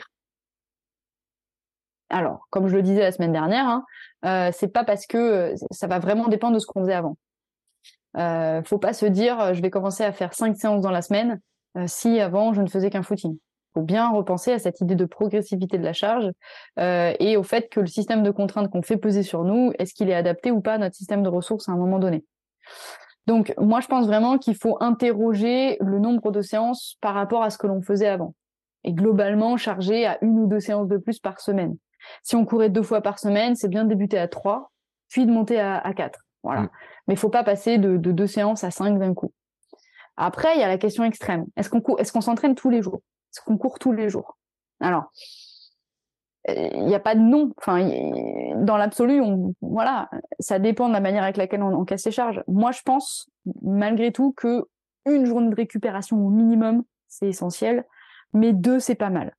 Alors, comme je le disais la semaine dernière, c'est pas parce que ça va vraiment dépendre de ce qu'on faisait avant. Faut pas se dire, je vais commencer à faire 5 séances dans la semaine si avant je ne faisais qu'un footing. Faut bien repenser à cette idée de progressivité de la charge et au fait que le système de contraintes qu'on fait peser sur nous, est-ce qu'il est adapté ou pas à notre système de ressources à un moment donné ? Donc, moi, je pense vraiment qu'il faut interroger le nombre de séances par rapport à ce que l'on faisait avant. Et globalement, charger à 1 ou 2 séances de plus par semaine. Si on courait 2 fois par semaine, c'est bien de débuter à 3, puis de monter à 4. Voilà. Mais il ne faut pas passer de 2 séances à 5 d'un coup. Après, il y a la question extrême. Est-ce qu'on s'entraîne tous les jours ? Est-ce qu'on court tous les jours ? Alors, il n'y a pas de non. Enfin, dans l'absolu, voilà, ça dépend de la manière avec laquelle on casse les charges. Moi, je pense, malgré tout, que 1 journée de récupération au minimum, c'est essentiel, mais 2, c'est pas mal.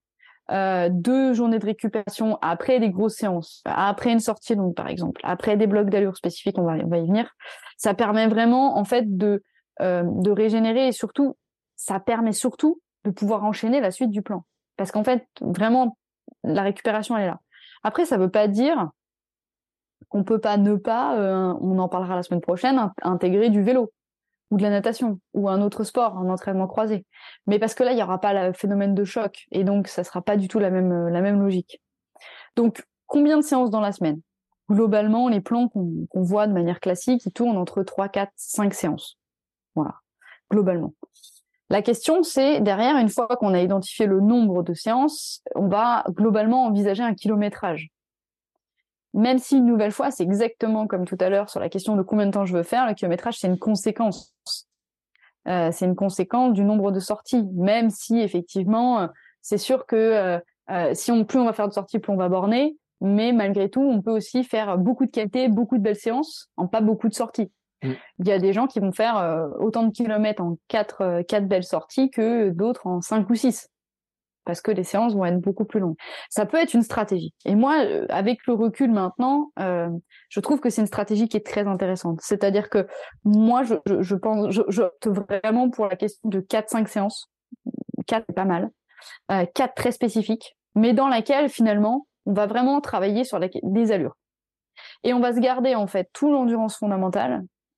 2 journées de récupération après des grosses séances, après une sortie longue, par exemple, après des blocs d'allure spécifiques, on va y venir. Ça permet vraiment, en fait, de régénérer et surtout, ça permet surtout de pouvoir enchaîner la suite du plan. Parce qu'en fait, vraiment, la récupération, elle est là. Après, ça veut pas dire qu'on peut pas ne pas, on en parlera la semaine prochaine, intégrer du vélo ou de la natation ou un autre sport, un entraînement croisé. Mais parce que là, il y aura pas le phénomène de choc et donc ça sera pas du tout la même logique. Donc, combien de séances dans la semaine ? Globalement, les plans qu'on voit de manière classique, ils tournent entre 3, 4, 5 séances. Voilà, globalement. La question, c'est, derrière, une fois qu'on a identifié le nombre de séances, on va globalement envisager un kilométrage. Même si, une nouvelle fois, c'est exactement comme tout à l'heure sur la question de combien de temps je veux faire, le kilométrage, c'est une conséquence. C'est une conséquence du nombre de sorties. Même si, effectivement, c'est sûr que plus on va faire de sorties, plus on va borner. Mais malgré tout, on peut aussi faire beaucoup de qualité, beaucoup de belles séances, en pas beaucoup de sorties. Il y a des gens qui vont faire autant de kilomètres en 4 belles sorties que d'autres en 5 ou 6. Parce que les séances vont être beaucoup plus longues. Ça peut être une stratégie. Et moi, avec le recul maintenant, je trouve que c'est une stratégie qui est très intéressante. C'est-à-dire que moi, je pense, j'opte vraiment pour la question de 4-5 séances. 4, c'est pas mal. 4 très spécifiques, mais dans laquelle, finalement, on va vraiment travailler sur des allures. Et on va se garder, en fait, tout l'endurance fondamentale,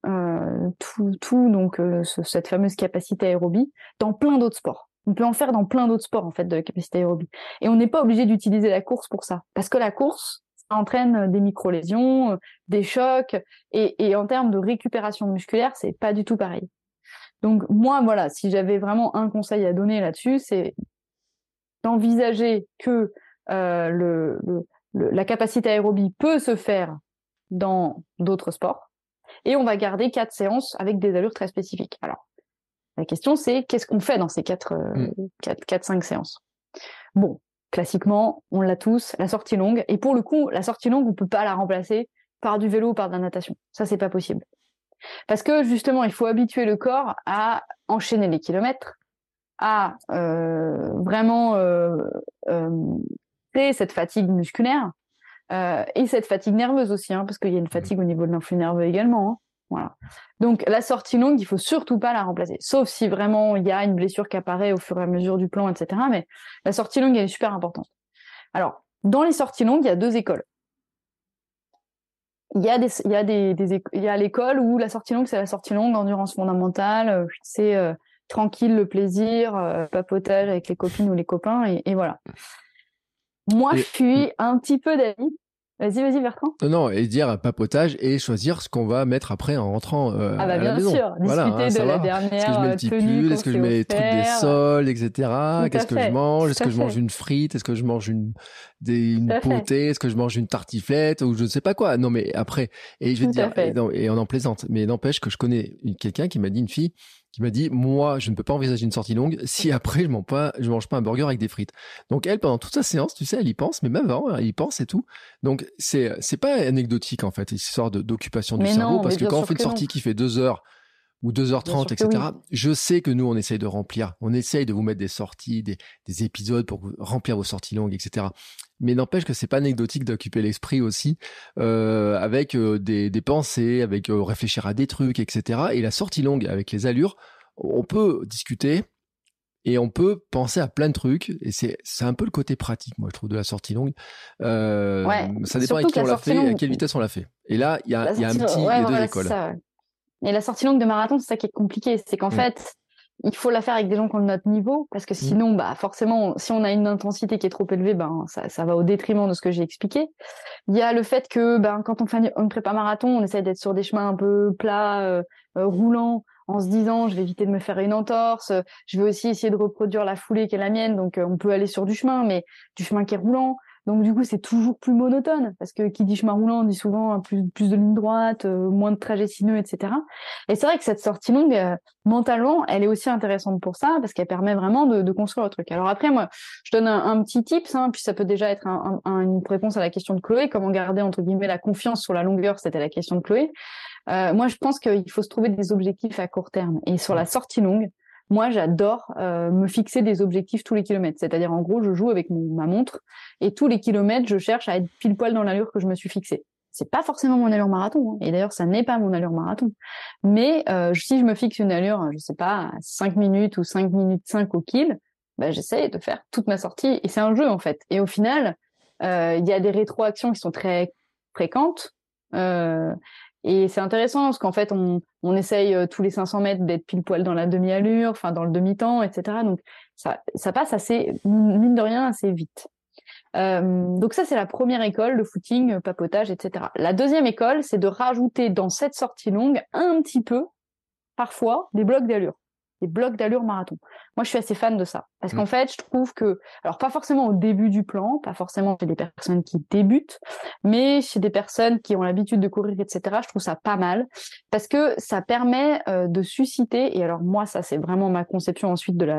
cette fameuse capacité aérobie, dans plein d'autres sports. On peut en faire dans plein d'autres sports, en fait, de la capacité aérobie. Et on n'est pas obligé d'utiliser la course pour ça. Parce que la course, ça entraîne des micro-lésions, des chocs, et en termes de récupération musculaire, c'est pas du tout pareil. Donc, moi, voilà, si j'avais vraiment un conseil à donner là-dessus, c'est d'envisager que la capacité aérobie peut se faire dans d'autres sports. Et on va garder 4 séances avec des allures très spécifiques. Alors, la question, c'est qu'est-ce qu'on fait dans ces 4-5 séances ? Bon, classiquement, on l'a tous, la sortie longue. Et pour le coup, la sortie longue, on peut pas la remplacer par du vélo ou par de la natation. Ça, c'est pas possible. Parce que, justement, il faut habituer le corps à enchaîner les kilomètres, à vraiment créer cette fatigue musculaire, et cette fatigue nerveuse aussi, parce qu'il y a une fatigue au niveau de l'influx nerveux également. Voilà. Donc la sortie longue, il faut surtout pas la remplacer, sauf si vraiment il y a une blessure qui apparaît au fur et à mesure du plan, etc. Mais la sortie longue, elle est super importante. Alors, Dans les sorties longues, il y a 2 écoles. Il y a l'école où la sortie longue, c'est la sortie longue, endurance fondamentale, c'est tranquille, le plaisir, papotage avec les copines ou les copains, et voilà. Moi, je suis un petit peu d'avis. Vas-y, Bertrand. Non, et dire papotage et choisir ce qu'on va mettre après en rentrant à la maison. Bien sûr, discuter de la dernière tenue. Est-ce que je mets le petit pull, est-ce que je mets les trucs des soldes, etc. Qu'est-ce que je mange? Est-ce que je mange une frite? Est-ce que je mange une potée? Est-ce que je mange une tartiflette? Ou je ne sais pas quoi. Non, mais après, et je vais te dire, et on en plaisante, mais n'empêche que je connais quelqu'un qui m'a dit, une fille, qui m'a dit, moi, je ne peux pas envisager une sortie longue si après je mange pas un burger avec des frites. Donc elle, pendant toute sa séance, tu sais, elle y pense, mais même avant, elle y pense et tout. Donc c'est pas anecdotique en fait, histoire d'occupation du cerveau, parce que quand on fait une sortie qui fait 2 heures ou 2h30, etc., oui. Je sais que nous, on essaye de remplir, on essaye de vous mettre des sorties, des épisodes pour remplir vos sorties longues, etc. Mais n'empêche que c'est pas anecdotique d'occuper l'esprit aussi, avec des pensées, avec réfléchir à des trucs, etc. Et la sortie longue, avec les allures, on peut discuter et on peut penser à plein de trucs. Et c'est un peu le côté pratique, moi, je trouve, de la sortie longue. Ça dépend avec qui on l'a fait et à quelle vitesse on l'a fait. Et là, il y a un petit, les 2 écoles. Et la sortie longue de marathon, c'est ça qui est compliqué. C'est qu'en fait, il faut la faire avec des gens qui ont notre niveau, parce que sinon, forcément, si on a une intensité qui est trop élevée, ça va au détriment de ce que j'ai expliqué. Il y a le fait que, quand on fait une prépa marathon, on essaie d'être sur des chemins un peu plats, roulants, en se disant, je vais éviter de me faire une entorse. Je vais aussi essayer de reproduire la foulée qui est la mienne. Donc, on peut aller sur du chemin, mais du chemin qui est roulant. Donc, du coup, c'est toujours plus monotone, parce que qui dit chemin roulant, on dit souvent plus de lignes droites, moins de trajets sinueux, etc. Et c'est vrai que cette sortie longue, mentalement, elle est aussi intéressante pour ça, parce qu'elle permet vraiment de construire le truc. Alors après, moi, je donne un petit tips, puis ça peut déjà être une réponse à la question de Chloé, comment garder, entre guillemets, la confiance sur la longueur, c'était la question de Chloé. Moi, je pense qu'il faut se trouver des objectifs à court terme. Et sur la sortie longue, moi, j'adore me fixer des objectifs tous les kilomètres. C'est-à-dire, en gros, je joue avec ma montre et tous les kilomètres, je cherche à être pile poil dans l'allure que je me suis fixée. C'est pas forcément mon allure marathon. Et d'ailleurs, ça n'est pas mon allure marathon. Mais si je me fixe une allure, je sais pas, 5 minutes ou 5 minutes 5 au kill, j'essaie de faire toute ma sortie. Et c'est un jeu, en fait. Et au final, il y a des rétroactions qui sont très fréquentes. Et c'est intéressant parce qu'en fait, on essaye tous les 500 mètres d'être pile poil dans la demi-allure, enfin dans le demi-temps, etc. Donc ça passe assez, mine de rien, assez vite. Donc ça, c'est la première école, le footing, papotage, etc. La deuxième école, c'est de rajouter dans cette sortie longue un petit peu, parfois, des blocs d'allure. Des blocs d'allure marathon. Moi, je suis assez fan de ça. Parce qu'en fait, je trouve que, alors pas forcément au début du plan, pas forcément chez des personnes qui débutent, mais chez des personnes qui ont l'habitude de courir, etc., je trouve ça pas mal. Parce que ça permet de susciter, et alors moi, ça, c'est vraiment ma conception ensuite de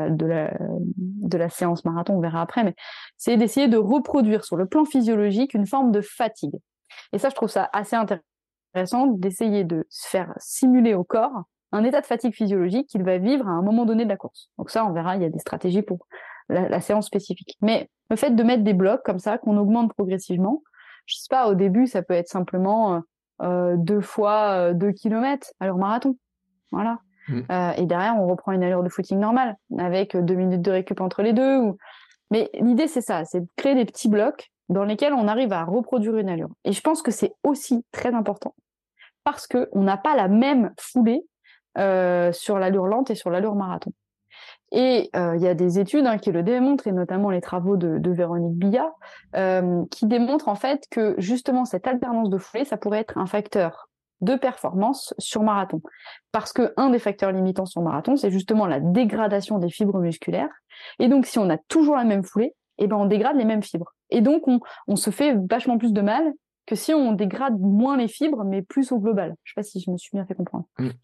la séance marathon, on verra après, mais c'est d'essayer de reproduire sur le plan physiologique une forme de fatigue. Et ça, je trouve ça assez intéressant d'essayer de se faire simuler au corps un état de fatigue physiologique qu'il va vivre à un moment donné de la course. Donc ça, on verra, il y a des stratégies pour la séance spécifique. Mais le fait de mettre des blocs comme ça, qu'on augmente progressivement, je sais pas, au début, ça peut être simplement 2 fois 2 kilomètres à l'heure marathon. Voilà. Et derrière, on reprend une allure de footing normale, avec 2 minutes de récup entre les deux. Mais l'idée, c'est ça, c'est de créer des petits blocs dans lesquels on arrive à reproduire une allure. Et je pense que c'est aussi très important, parce qu'on n'a pas la même foulée sur l'allure lente et sur l'allure marathon. Et il y a des études qui le démontrent, et notamment les travaux de Véronique Billat, qui démontrent en fait que justement cette alternance de foulée, ça pourrait être un facteur de performance sur marathon. Parce que un des facteurs limitants sur marathon, c'est justement la dégradation des fibres musculaires. Et donc si on a toujours la même foulée, on dégrade les mêmes fibres. Et donc on se fait vachement plus de mal que si on dégrade moins les fibres, mais plus au global. Je sais pas si je me suis bien fait comprendre.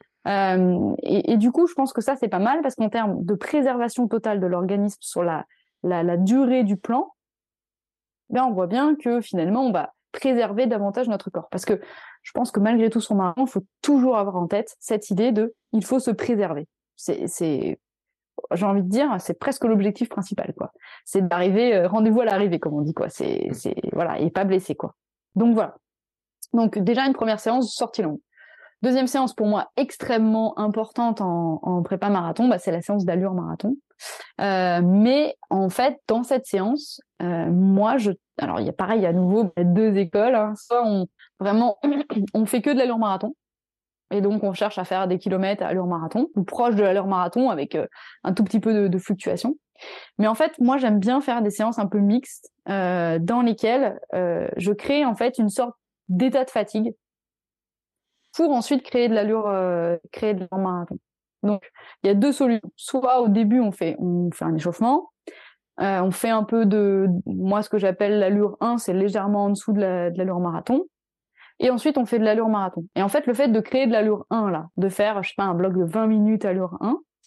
Et du coup, je pense que ça, c'est pas mal, parce qu'en termes de préservation totale de l'organisme sur la durée du plan, on voit bien que finalement, on va préserver davantage notre corps. Parce que je pense que malgré tout sur marathon, il faut toujours avoir en tête cette idée de « il faut se préserver ». J'ai envie de dire, c'est presque l'objectif principal, quoi. C'est d'arriver, rendez-vous à l'arrivée, comme on dit, quoi. Voilà, et pas blessé, quoi. Donc voilà. Donc déjà, une première séance, sortie longue. Deuxième séance, pour moi, extrêmement importante en prépa marathon, c'est la séance d'allure marathon. Mais en fait, dans cette séance, alors il y a pareil, à nouveau, il y a deux écoles. Hein. Soit on fait que de l'allure marathon, et donc on cherche à faire des kilomètres à allure marathon, ou proche de l'allure marathon, avec un tout petit peu de fluctuation. Mais en fait, moi, j'aime bien faire des séances un peu mixtes, dans lesquelles je crée en fait une sorte d'état de fatigue pour ensuite créer de l'allure marathon. Donc, il y a deux solutions. Soit au début, on fait un échauffement, on fait un peu moi, ce que j'appelle l'allure 1, c'est légèrement en dessous de l'allure marathon. Et ensuite, on fait de l'allure marathon. Et en fait, le fait de créer de l'allure 1, là, de faire, je sais pas, un bloc de 20 minutes allure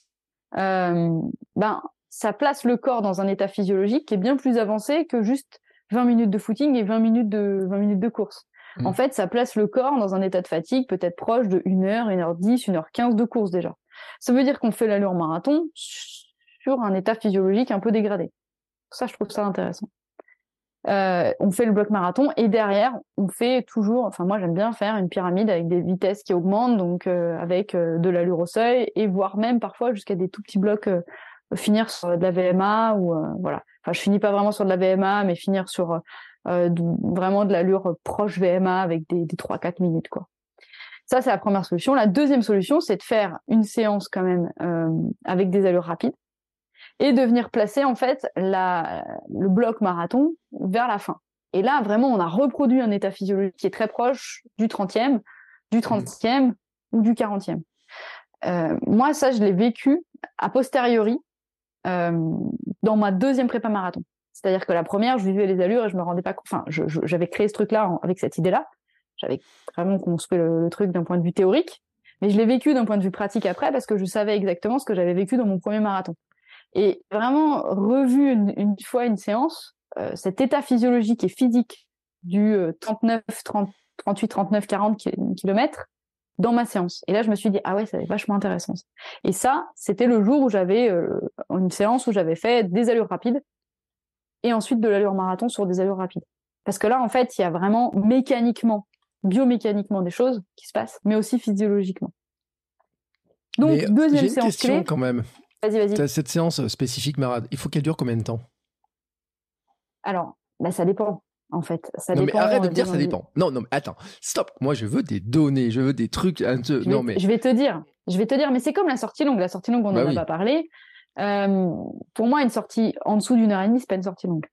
1, ça place le corps dans un état physiologique qui est bien plus avancé que juste 20 minutes de footing et 20 minutes de course. En fait, ça place le corps dans un état de fatigue peut-être proche de 1h, 1h10, 1h15 de course déjà. Ça veut dire qu'on fait l'allure marathon sur un état physiologique un peu dégradé. Ça, je trouve ça intéressant. On fait le bloc marathon et derrière, on fait toujours, enfin moi j'aime bien faire une pyramide avec des vitesses qui augmentent, donc avec de l'allure au seuil et voire même parfois jusqu'à des tout petits blocs, finir sur de la VMA ou voilà. Enfin, je finis pas vraiment sur de la VMA, mais finir sur vraiment de l'allure proche VMA avec des 3-4 minutes, quoi. Ça, c'est la première solution. La deuxième solution, c'est de faire une séance quand même avec des allures rapides et de venir placer en fait le bloc marathon vers la fin. Et là, vraiment, on a reproduit un état physiologique qui est très proche du 30e, du 30e ou du 40e. Moi, ça, je l'ai vécu a posteriori dans ma deuxième prépa marathon. C'est-à-dire que la première, je vivais les allures et je me rendais pas compte. Enfin, j'avais créé ce truc-là avec cette idée-là. J'avais vraiment construit le truc d'un point de vue théorique, mais je l'ai vécu d'un point de vue pratique après parce que je savais exactement ce que j'avais vécu dans mon premier marathon. Et vraiment revu une fois une séance, cet état physiologique et physique du 38, 39, 40 km dans ma séance. Et là, je me suis dit, ah ouais, c'est vachement intéressant. Et ça, c'était le jour où j'avais une séance où j'avais fait des allures rapides et ensuite de l'allure marathon sur des allures rapides. Parce que là, en fait, il y a vraiment biomécaniquement des choses qui se passent, mais aussi physiologiquement. Donc, mais deuxième j'ai une séance question clé. quand même. Vas-y. Cette séance spécifique marathon, il faut qu'elle dure combien de temps? Alors, ça dépend, en fait. Ça non, dépend, mais arrête de me dire ça dépend. Non, mais attends, stop. Moi, je veux des données, je veux des trucs. Je vais te dire, mais c'est comme la sortie longue. La sortie longue, on n'en a pas parlé. Pour moi, une sortie en dessous d'1 heure et demie, c'est pas une sortie longue.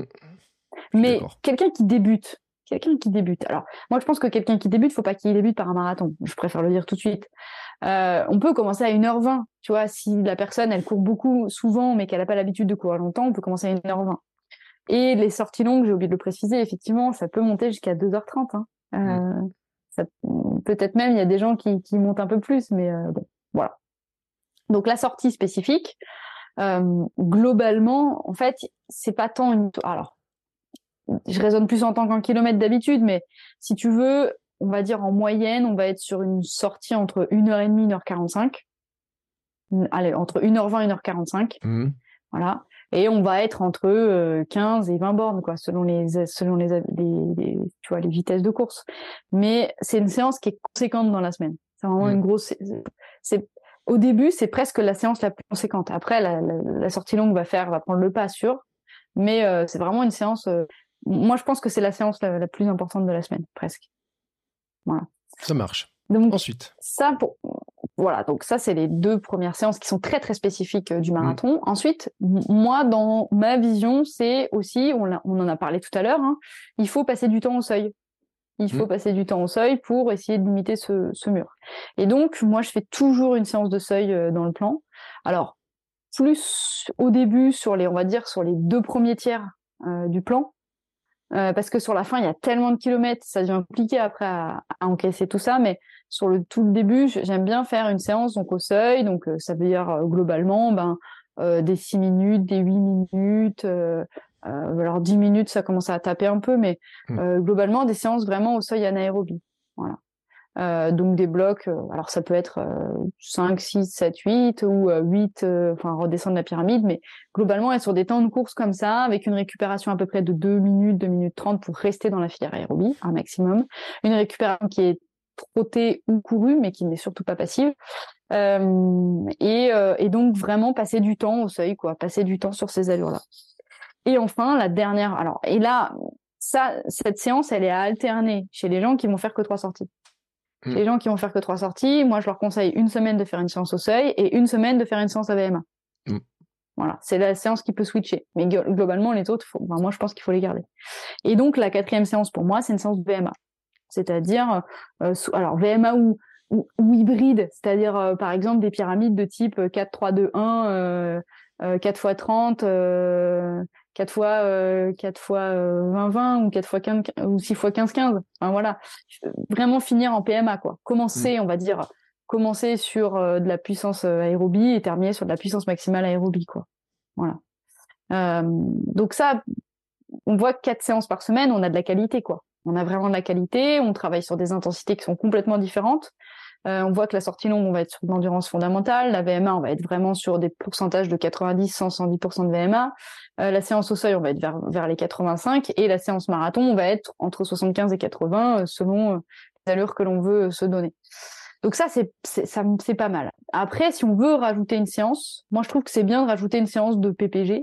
Mais quelqu'un qui débute. Alors, moi, je pense que quelqu'un qui débute, faut pas qu'il débute par un marathon. Je préfère le dire tout de suite. On peut commencer à 1h20. Tu vois, si la personne, elle court beaucoup, souvent, mais qu'elle n'a pas l'habitude de courir longtemps, on peut commencer à 1h20. Et les sorties longues, j'ai oublié de le préciser, effectivement, ça peut monter jusqu'à 2h30. Peut-être même, il y a des gens qui montent un peu plus, mais bon, voilà. Donc, la sortie spécifique, globalement, en fait, c'est pas tant une... Alors, je raisonne plus en tant qu'en kilomètres d'habitude, mais si tu veux, on va dire en moyenne, on va être sur une sortie entre 1h30 et 1h45. Allez, entre 1h20 et 1h45. Voilà. Et on va être entre 15 et 20 bornes, quoi, selon les tu vois, les vitesses de course. Mais c'est une séance qui est conséquente dans la semaine. C'est vraiment une grosse, au début, c'est presque la séance la plus conséquente. Après, la sortie longue va prendre le pas sûr. Mais c'est vraiment une séance, moi, je pense que c'est la séance la plus importante de la semaine, presque. Voilà. Ça marche. Donc, ensuite. Voilà, donc ça, c'est les deux premières séances qui sont très, très spécifiques du marathon. Ensuite, moi, dans ma vision, c'est aussi, on en a parlé tout à l'heure, il faut passer du temps au seuil. Il faut passer du temps au seuil pour essayer de limiter ce mur. Et donc, moi, je fais toujours une séance de seuil dans le plan. Alors, plus au début, on va dire, sur les 2 premiers tiers du plan, parce que sur la fin, il y a tellement de kilomètres, ça devient compliqué après à encaisser tout ça, mais sur tout le début, j'aime bien faire une séance donc au seuil, donc ça veut dire globalement des 6 minutes, des 8 minutes, alors 10 minutes, ça commence à taper un peu, mais globalement des séances vraiment au seuil anaérobie. Voilà. Donc des blocs, alors ça peut être 5, 6, 7, 8 ou 8, enfin redescendre la pyramide, mais globalement être sur des temps de course comme ça, avec une récupération à peu près de 2 minutes, 2 minutes 30 pour rester dans la filière aérobie, un maximum. Une récupération qui est trottée ou courue, mais qui n'est surtout pas passive. Et donc vraiment passer du temps au seuil, quoi, passer du temps sur ces allures-là. Et enfin, la dernière. Alors, et là, cette séance, elle est à alterner chez les gens qui vont faire que 3 sorties. Chez les gens qui vont faire que 3 sorties, moi, je leur conseille une semaine de faire une séance au seuil et une semaine de faire une séance AVMA. Voilà, c'est la séance qui peut switcher. Mais globalement, les autres, moi, je pense qu'il faut les garder. Et donc, la 4e séance pour moi, c'est une séance VMA. C'est-à-dire, alors VMA ou hybride, c'est-à-dire, par exemple, des pyramides de type 4, 3, 2, 1, 4 x 30, 4 fois 20, 20 ou 4 fois 15 ou 6 fois 15, 15. Enfin, voilà. Vraiment finir en PMA, quoi. Commencer, on va dire, sur de la puissance aérobie et terminer sur de la puissance maximale aérobie, quoi. Voilà. Donc ça, on voit que 4 séances par semaine, on a de la qualité, quoi. On a vraiment de la qualité, on travaille sur des intensités qui sont complètement différentes. On voit que la sortie longue, on va être sur de l'endurance fondamentale. La VMA, on va être vraiment sur des pourcentages de 90, 100, 110% de VMA. La séance au seuil, on va être vers les 85. Et la séance marathon, on va être entre 75 et 80 selon les allures que l'on veut se donner. Donc ça, c'est pas mal. Après, si on veut rajouter une séance, moi, je trouve que c'est bien de rajouter une séance de PPG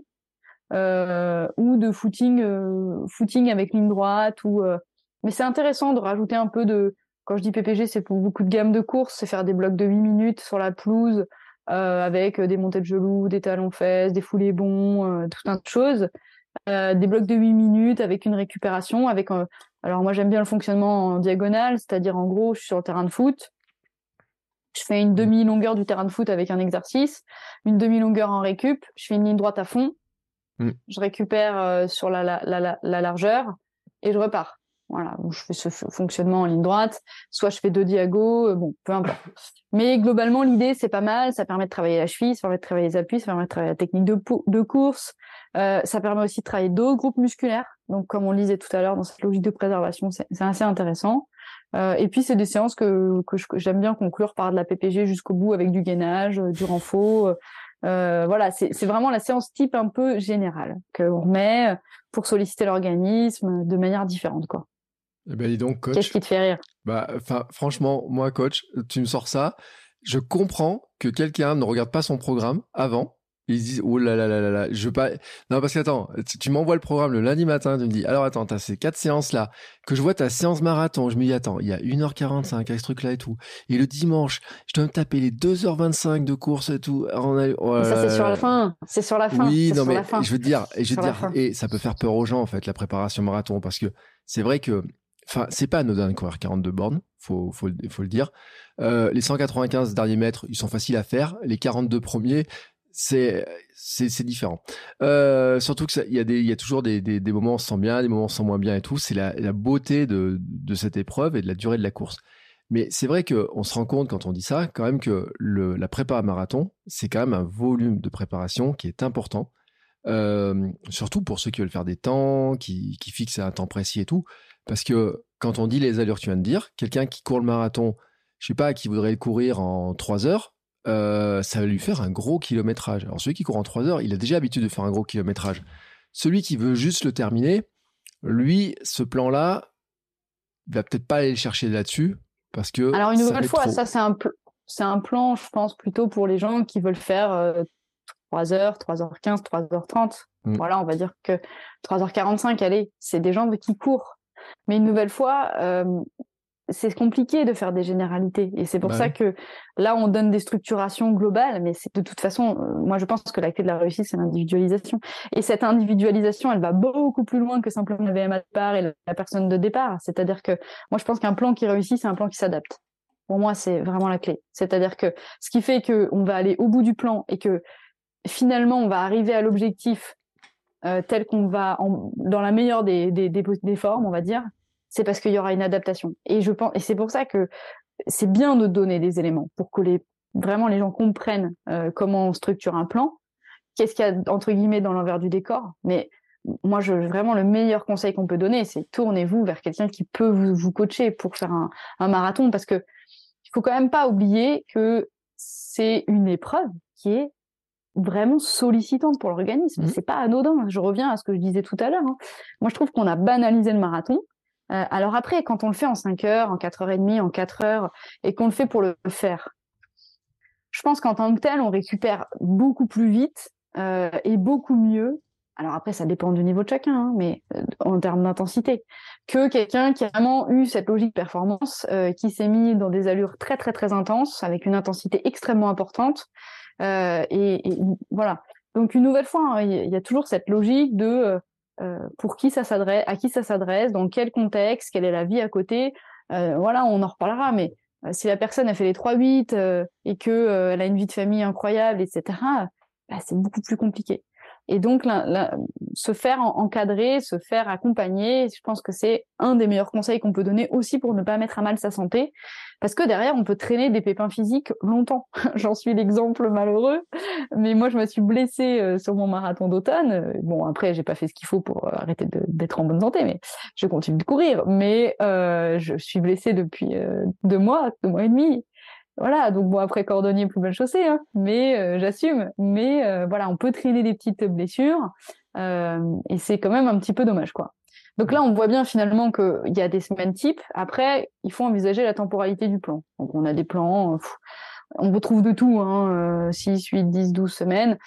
ou de footing avec ligne droite. Mais c'est intéressant de rajouter un peu de... Quand je dis PPG, c'est pour beaucoup de gammes de courses, c'est faire des blocs de 8 minutes sur la pelouse avec des montées de genoux, des talons-fesses, des foulées bons, tout un tas de choses. Des blocs de 8 minutes avec une récupération. Alors moi, j'aime bien le fonctionnement en diagonale, c'est-à-dire en gros, je suis sur le terrain de foot. Je fais une demi-longueur du terrain de foot avec un exercice, une demi-longueur en récup, je fais une ligne droite à fond, je récupère sur la largeur et je repars. Voilà, donc je fais ce fonctionnement en ligne droite, soit je fais 2 diagos, peu importe. Mais globalement, l'idée, c'est pas mal, ça permet de travailler la cheville, ça permet de travailler les appuis, ça permet de travailler la technique de course, ça permet aussi de travailler d'autres groupes musculaires. Donc, comme on le disait tout à l'heure, dans cette logique de préservation, c'est assez intéressant. Et puis, c'est des séances que j'aime bien conclure par de la PPG jusqu'au bout avec du gainage, du renfort. Voilà, c'est vraiment la séance type un peu générale qu'on remet pour solliciter l'organisme de manière différente, quoi. Eh ben, dis donc, coach. Qu'est-ce qui te fait rire? Franchement, moi, coach, tu me sors ça. Je comprends que quelqu'un ne regarde pas son programme avant. Ils se disent, oh là là là là là, je veux pas. Non, parce que attends, tu m'envoies le programme le lundi matin, tu me dis, alors attends, t'as ces 4 séances-là, que je vois ta séance marathon. Je me dis, attends, il y a 1h45 avec ce truc-là et tout. Et le dimanche, je dois me taper les 2h25 de course et tout. Ça, c'est sur la fin. C'est sur la fin. Oui, non, mais je veux te dire, et ça peut faire peur aux gens, en fait, la préparation marathon, parce que c'est vrai que, c'est pas anodin de courir 42 bornes, faut le dire. Les 195 derniers mètres, ils sont faciles à faire. Les 42 premiers, c'est différent. Surtout que il y a toujours des moments où on se sent bien, des moments où on se sent moins bien et tout. C'est la beauté de cette épreuve et de la durée de la course. Mais c'est vrai qu'on se rend compte quand on dit ça, quand même, que la prépa marathon, c'est quand même un volume de préparation qui est important. Surtout pour ceux qui veulent faire des temps, qui fixent un temps précis et tout. Parce que quand on dit les allures que tu viens de dire, quelqu'un qui court le marathon, je sais pas, qui voudrait le courir en 3 heures, ça va lui faire un gros kilométrage. Alors celui qui court en 3 heures, il a déjà l'habitude de faire un gros kilométrage. Celui qui veut juste le terminer, lui, ce plan-là, il va peut-être pas aller le chercher là-dessus, parce que... Alors une nouvelle fois, ça c'est un plan, je pense, plutôt pour les gens qui veulent faire 3h, 3h15, 3h30. Voilà, on va dire que 3h45, allez, c'est des gens qui courent. Mais une nouvelle fois, c'est compliqué de faire des généralités. Et c'est pour ça que là, on donne des structurations globales. Mais de toute façon, moi, je pense que la clé de la réussite, c'est l'individualisation. Et cette individualisation, elle va beaucoup plus loin que simplement la VMA de départ et la personne de départ. C'est-à-dire que moi, je pense qu'un plan qui réussit, c'est un plan qui s'adapte. Pour moi, c'est vraiment la clé. C'est-à-dire que ce qui fait qu'on va aller au bout du plan et que finalement, on va arriver à l'objectif tel qu'on va dans la meilleure des formes, on va dire, c'est parce qu'il y aura une adaptation. Et c'est pour ça que c'est bien de donner des éléments pour que vraiment les gens comprennent comment on structure un plan, qu'est-ce qu'il y a entre guillemets dans l'envers du décor. Mais moi, vraiment, le meilleur conseil qu'on peut donner, c'est tournez-vous vers quelqu'un qui peut vous coacher pour faire un marathon, parce que il faut quand même pas oublier que c'est une épreuve qui est vraiment sollicitante pour l'organisme. C'est pas anodin. Je reviens à ce que je disais tout à l'heure. Moi, je trouve qu'on a banalisé le marathon. Alors après, quand on le fait en 5 heures, en 4h30, en 4 heures, et qu'on le fait pour le faire, je pense qu'en tant que tel, on récupère beaucoup plus vite et beaucoup mieux. Alors après, ça dépend du niveau de chacun, hein, mais en termes d'intensité, que quelqu'un qui a vraiment eu cette logique performance, qui s'est mis dans des allures très très très intenses, avec une intensité extrêmement importante. Et voilà. Donc une nouvelle fois, hein, il y a toujours cette logique de pour qui ça s'adresse, à qui ça s'adresse, dans quel contexte, quelle est la vie à côté. Voilà, on en reparlera, mais si la personne a fait les 3-8 et que elle a une vie de famille incroyable, etc., bah, c'est beaucoup plus compliqué. Et donc, se faire encadrer, se faire accompagner, je pense que c'est un des meilleurs conseils qu'on peut donner aussi pour ne pas mettre à mal sa santé. Parce que derrière, on peut traîner des pépins physiques longtemps. J'en suis l'exemple malheureux. Mais moi, je me suis blessée sur mon marathon d'automne. Bon, après, j'ai pas fait ce qu'il faut pour arrêter d'être en bonne santé, mais je continue de courir. Mais je suis blessée depuis 2 mois et demi. Voilà, donc bon, après cordonnier, plus belle chaussée, hein, mais j'assume. Mais voilà, on peut traîner des petites blessures et c'est quand même un petit peu dommage, quoi. Donc là, on voit bien finalement qu'il y a des semaines types. Après, il faut envisager la temporalité du plan. Donc on a des plans, on retrouve de tout, hein, 6, 8, 10, 12 semaines.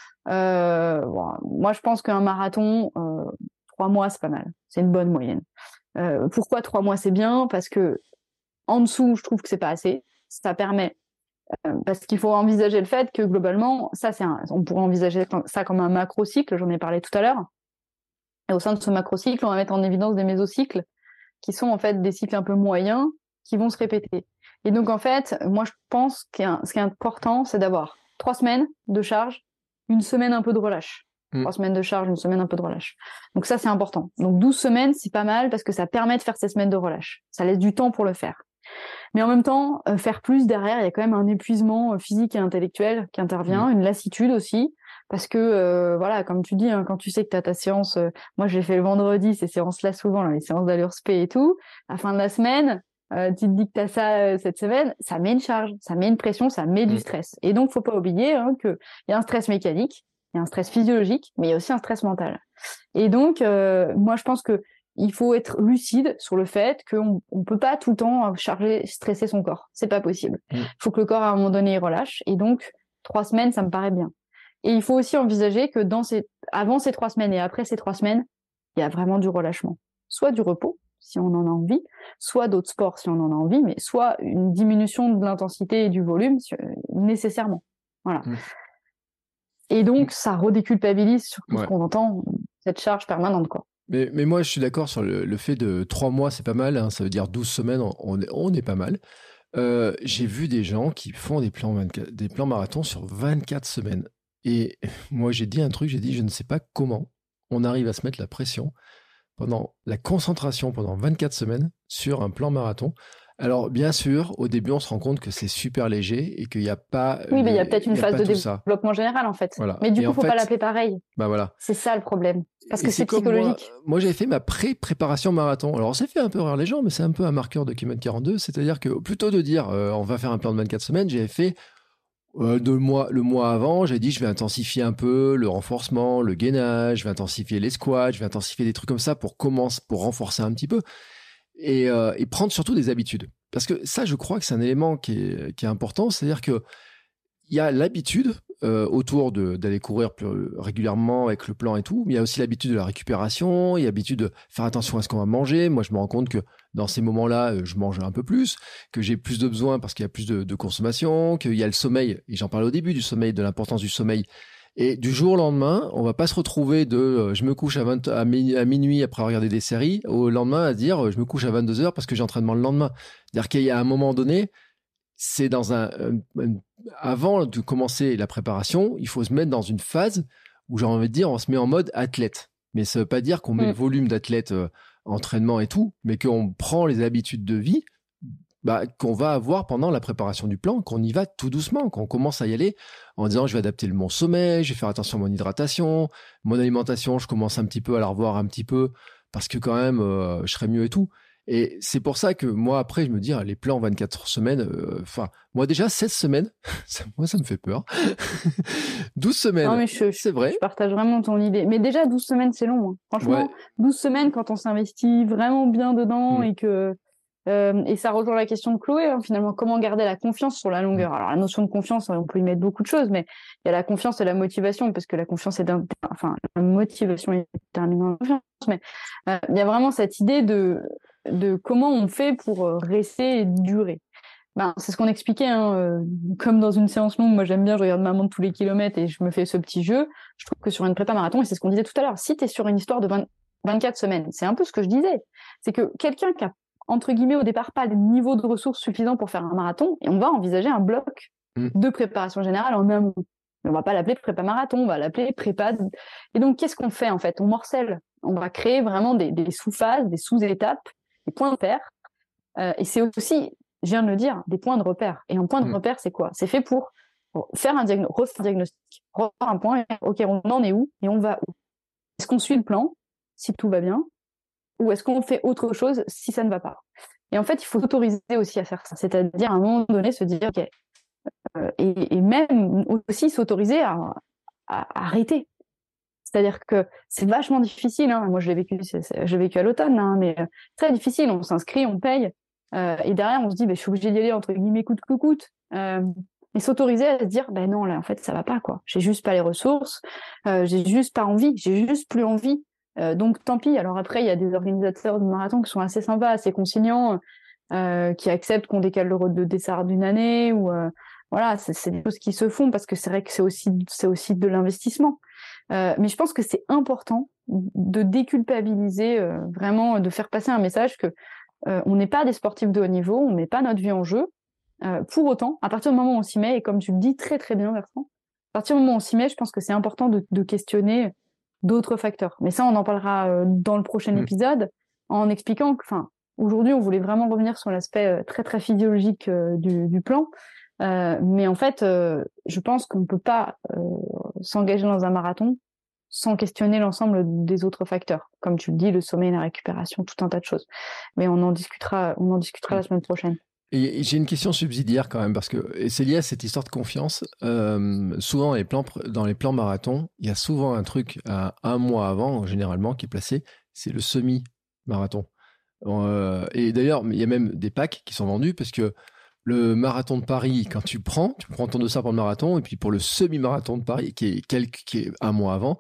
Bon, moi, je pense qu'un marathon, 3 mois, c'est pas mal. C'est une bonne moyenne. Pourquoi 3 mois, c'est bien? Parce que en dessous, je trouve que c'est pas assez. Ça permet, parce qu'il faut envisager le fait que globalement, on pourrait envisager ça comme un macro-cycle, j'en ai parlé tout à l'heure. Et au sein de ce macro-cycle, on va mettre en évidence des mésocycles qui sont en fait des cycles un peu moyens qui vont se répéter. Et donc en fait, moi je pense que ce qui est important, c'est d'avoir 3 semaines de charge, 1 semaine un peu de relâche. 3 semaines de charge, 1 semaine un peu de relâche. Donc ça, c'est important. Donc 12 semaines, c'est pas mal parce que ça permet de faire ces semaines de relâche. Ça laisse du temps pour le faire. Mais en même temps, faire plus derrière, il y a quand même un épuisement physique et intellectuel qui intervient, une lassitude aussi, parce que voilà, comme tu dis, hein, quand tu sais que tu as ta séance, moi j'ai fait le vendredi, ces séances-là souvent, là, les séances d'allure spé et tout, à la fin de la semaine, tu te dis que tu as ça cette semaine, ça met une charge, ça met une pression, ça met du stress. Et donc, faut pas oublier hein, qu'il y a un stress mécanique, il y a un stress physiologique, mais il y a aussi un stress mental. Et donc, moi je pense que il faut être lucide sur le fait qu'on ne peut pas tout le temps stresser son corps. C'est pas possible. Il faut que le corps, à un moment donné, il relâche. Et donc, 3 semaines, ça me paraît bien. Et il faut aussi envisager que avant ces 3 semaines et après ces 3 semaines, il y a vraiment du relâchement. Soit du repos, si on en a envie, soit d'autres sports, si on en a envie, mais soit une diminution de l'intensité et du volume, nécessairement. Voilà. Et donc, ça redéculpabilise sur tout ce qu'on entend, cette charge permanente, quoi. Mais moi, je suis d'accord sur le fait de 3 mois, c'est pas mal. Hein, ça veut dire 12 semaines, on est pas mal. J'ai vu des gens qui font des plans marathons sur 24 semaines. Et moi, j'ai dit un truc, je ne sais pas comment on arrive à se mettre la pression pendant la concentration pendant 24 semaines sur un plan marathon. Alors, bien sûr, au début, on se rend compte que c'est super léger et qu'il n'y a pas... Oui, mais il y a peut-être une phase de développement général, en fait. Voilà. Mais du coup, il ne faut pas l'appeler pareil. Bah voilà. C'est ça le problème. Parce que c'est psychologique. Moi, j'avais fait ma pré-préparation marathon. Alors, ça fait un peu rire les gens, mais c'est un peu un marqueur de Kilomètre 42. C'est-à-dire que plutôt de dire on va faire un plan de 24 semaines, j'avais fait le mois avant, j'ai dit je vais intensifier un peu le renforcement, le gainage, je vais intensifier les squats, je vais intensifier des trucs comme ça pour renforcer un petit peu. Et prendre surtout des habitudes. Parce que ça, je crois que c'est un élément qui est important, c'est-à-dire que il y a l'habitude autour d'aller courir plus régulièrement avec le plan et tout, mais il y a aussi l'habitude de la récupération, il y a l'habitude de faire attention à ce qu'on va manger. Moi, je me rends compte que dans ces moments-là, je mange un peu plus, que j'ai plus de besoins parce qu'il y a plus de consommation, qu'il y a le sommeil, et j'en parlais au début du sommeil, de l'importance du sommeil. Et du jour au lendemain, on va pas se retrouver je me couche à minuit après avoir regardé des séries, au lendemain à dire je me couche à 22h parce que j'ai entraînement le lendemain. C'est-à-dire qu'il y a un moment donné, c'est avant de commencer la préparation, il faut se mettre dans une phase où j'ai envie de dire on se met en mode athlète. Mais ça veut pas dire qu'on met le volume d'athlète entraînement et tout, mais qu'on prend les habitudes de vie qu'on va avoir pendant la préparation du plan, qu'on y va tout doucement, qu'on commence à y aller en disant je vais adapter mon sommeil, je vais faire attention à mon hydratation, mon alimentation, je commence un petit peu à la revoir un petit peu parce que quand même je serai mieux et tout. Et c'est pour ça que moi après je me dis les plans 24 semaines, moi déjà 16 semaines, ça me fait peur. 12 semaines, non, mais c'est vrai. Je partage vraiment ton idée. Mais déjà 12 semaines c'est long. Hein. Franchement, 12 semaines quand on s'investit vraiment bien dedans et que Et ça rejoint la question de Chloé, hein, finalement, comment garder la confiance sur la longueur. Alors la notion de confiance, on peut y mettre beaucoup de choses, mais il y a la confiance et la motivation, parce que la confiance la motivation est déterminante de la confiance, mais il y a vraiment cette idée de comment on fait pour rester et durer. C'est ce qu'on expliquait, hein, comme dans une séance longue, moi j'aime bien, je regarde ma montre tous les kilomètres et je me fais ce petit jeu. Je trouve que sur une prépa marathon, et c'est ce qu'on disait tout à l'heure, si tu es sur une histoire de 24 semaines, c'est un peu ce que je disais, c'est que quelqu'un qui a, entre guillemets, au départ, pas le niveau de ressources suffisant pour faire un marathon, et on va envisager un bloc de préparation générale en amont. On va pas l'appeler prépa marathon, on va l'appeler prépa. Et donc, qu'est-ce qu'on fait en fait? On morcelle. On va créer vraiment des sous-phases, des sous-étapes, des points de repère. Et c'est aussi, je viens de le dire, des points de repère. Et un point de repère, c'est quoi? C'est fait pour refaire un diagnostic, refaire un point, ok, on en est où et on va où? Est-ce qu'on suit le plan, si tout va bien, ou est-ce qu'on fait autre chose si ça ne va pas? Et en fait, il faut s'autoriser aussi à faire ça. C'est-à-dire, à un moment donné, se dire, ok, et même aussi s'autoriser à arrêter. C'est-à-dire que c'est vachement difficile, hein. Moi, je l'ai vécu à l'automne, hein, mais très difficile. On s'inscrit, on paye, et derrière, on se dit, je suis obligé d'y aller entre guillemets coûte que coûte. Et s'autoriser à se dire, non, là, en fait, ça va pas, quoi. J'ai juste pas les ressources, j'ai juste pas envie, j'ai juste plus envie. Donc, tant pis. Alors après, il y a des organisateurs de marathon qui sont assez sympas, assez conciliants, qui acceptent qu'on décale le départ d'une année, ou voilà, c'est des choses qui se font parce que c'est vrai que c'est aussi de l'investissement. Mais je pense que c'est important de déculpabiliser, vraiment, de faire passer un message que on n'est pas des sportifs de haut niveau, on met pas notre vie en jeu. Pour autant, à partir du moment où on s'y met, et comme tu le dis très très bien, Bertrand, à partir du moment où on s'y met, je pense que c'est important de questionner d'autres facteurs. Mais ça, on en parlera dans le prochain épisode, en expliquant que, aujourd'hui, on voulait vraiment revenir sur l'aspect très très physiologique du plan. Mais en fait, je pense qu'on ne peut pas s'engager dans un marathon sans questionner l'ensemble des autres facteurs. Comme tu le dis, le sommeil, la récupération, tout un tas de choses. Mais on en discutera la semaine prochaine. Et j'ai une question subsidiaire quand même, parce que et c'est lié à cette histoire de confiance. Souvent, dans les plans marathon, il y a souvent un truc à un mois avant, généralement, qui est placé, c'est le semi-marathon. Et d'ailleurs, il y a même des packs qui sont vendus, parce que le marathon de Paris, quand tu prends ton dossard pour le marathon, et puis pour le semi-marathon de Paris, qui est un mois avant,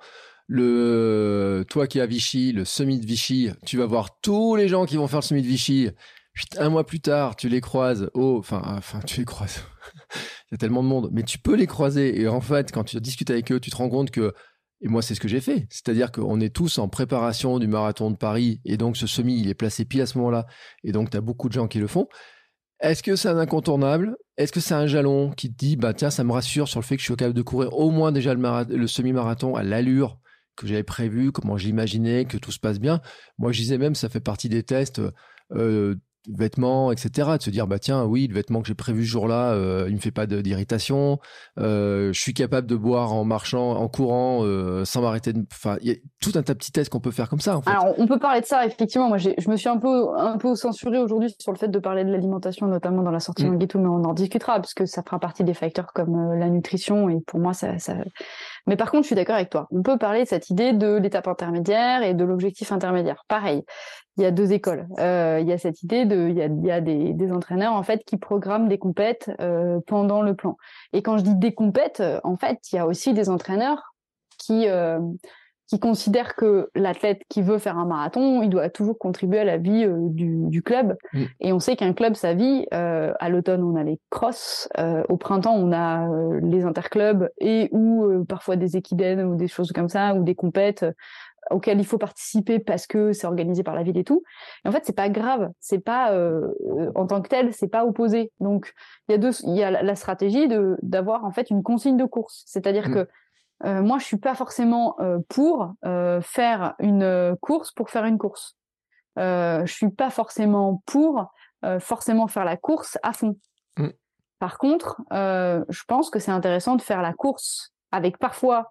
toi qui es à Vichy, le semi de Vichy, tu vas voir tous les gens qui vont faire le semi de Vichy. Un mois plus tard, tu les croises. Tu les croises. Il y a tellement de monde, mais tu peux les croiser. Et en fait, quand tu discutes avec eux, tu te rends compte que, et moi, c'est ce que j'ai fait. C'est-à-dire qu'on est tous en préparation du marathon de Paris. Et donc, ce semi, il est placé pile à ce moment-là. Et donc, tu as beaucoup de gens qui le font. Est-ce que c'est un incontournable? Est-ce que c'est un jalon qui te dit, tiens, ça me rassure sur le fait que je suis capable de courir au moins déjà le semi-marathon à l'allure que j'avais prévu, comment j'imaginais, que tout se passe bien. Moi, je disais même, ça fait partie des tests, vêtements, etc. De se dire, tiens, oui, le vêtement que j'ai prévu ce jour-là, il me fait pas d'irritation. Je suis capable de boire en marchant, en courant, sans m'arrêter. Enfin, il y a tout un tas de petits tests qu'on peut faire comme ça, en fait. Alors, on peut parler de ça, effectivement. Moi, je me suis un peu censurée aujourd'hui sur le fait de parler de l'alimentation, notamment dans la sortie en ghetto, mais on en discutera, parce que ça fera partie des facteurs comme la nutrition, et pour moi, ça... Mais par contre, je suis d'accord avec toi. On peut parler de cette idée de l'étape intermédiaire et de l'objectif intermédiaire. Pareil. Il y a deux écoles. Il y a cette idée il y a des entraîneurs, en fait, qui programment des compètes pendant le plan. Et quand je dis des compètes, en fait, il y a aussi des entraîneurs qui considèrent que l'athlète qui veut faire un marathon, il doit toujours contribuer à la vie du club. Et on sait qu'un club, sa vie, à l'automne, on a les crosses, au printemps, on a les interclubs, et ou parfois des équidènes ou des choses comme ça, ou des compètes auxquelles il faut participer parce que c'est organisé par la ville et tout. Et en fait, c'est pas grave, c'est pas en tant que tel, c'est pas opposé. Donc il y a la stratégie d'avoir en fait une consigne de course, c'est-à-dire que moi je suis pas forcément pour faire une course pour faire une course. Je suis pas forcément pour forcément faire la course à fond. Par contre, je pense que c'est intéressant de faire la course avec parfois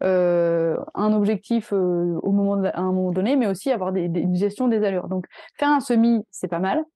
un objectif à un moment donné, mais aussi avoir une gestion des allures. Donc, faire un semi, c'est pas mal.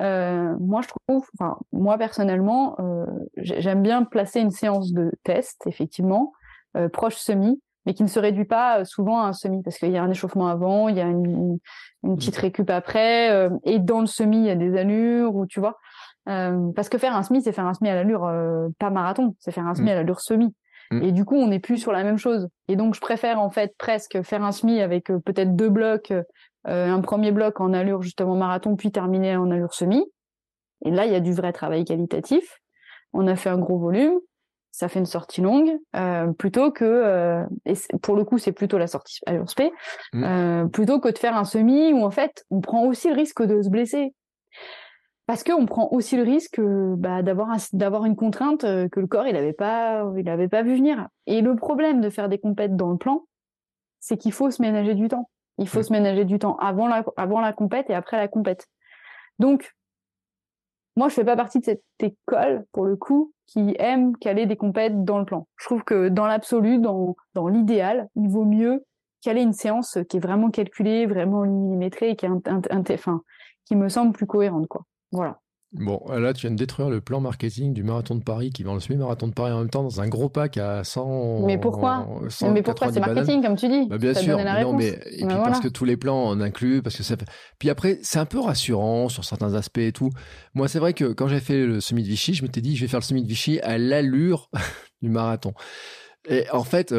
Moi personnellement, j'aime bien placer une séance de test, effectivement, proche semi, mais qui ne se réduit pas souvent à un semi, parce qu'il y a un échauffement avant, il y a une petite récup après, et dans le semi, il y a des allures, ou tu vois. Parce que faire un semi, c'est faire un semi à l'allure pas marathon, c'est faire un semi à l'allure semi. Et du coup, on n'est plus sur la même chose. Et donc, je préfère en fait presque faire un semi avec peut-être 2 blocs, un premier bloc en allure justement marathon, puis terminer en allure semi. Et là, il y a du vrai travail qualitatif. On a fait un gros volume, ça fait une sortie longue, plutôt que, et pour le coup, c'est plutôt la sortie allure spé, plutôt que de faire un semi où en fait, on prend aussi le risque de se blesser. Parce qu'on prend aussi le risque d'avoir une contrainte que le corps il avait pas vu venir. Et le problème de faire des compètes dans le plan, c'est qu'il faut se ménager du temps. Il faut se ménager du temps avant la compète et après la compète. Donc, moi, je fais pas partie de cette école, pour le coup, qui aime caler des compètes dans le plan. Je trouve que dans l'absolu, dans l'idéal, il vaut mieux caler une séance qui est vraiment calculée, vraiment millimétrée et qui me semble plus cohérente, quoi. Voilà. Bon, là, tu viens de détruire le plan marketing du marathon de Paris qui vend le semi-marathon de Paris en même temps dans un gros pack à 100. Mais pourquoi? Mais pourquoi c'est marketing, comme tu dis? Bah, bien sûr, puis parce que tous les plans en incluent, parce que ça fait. Puis après, c'est un peu rassurant sur certains aspects et tout. Moi, c'est vrai que quand j'ai fait le semi de Vichy, je m'étais dit, je vais faire le semi de Vichy à l'allure du marathon. Et en fait,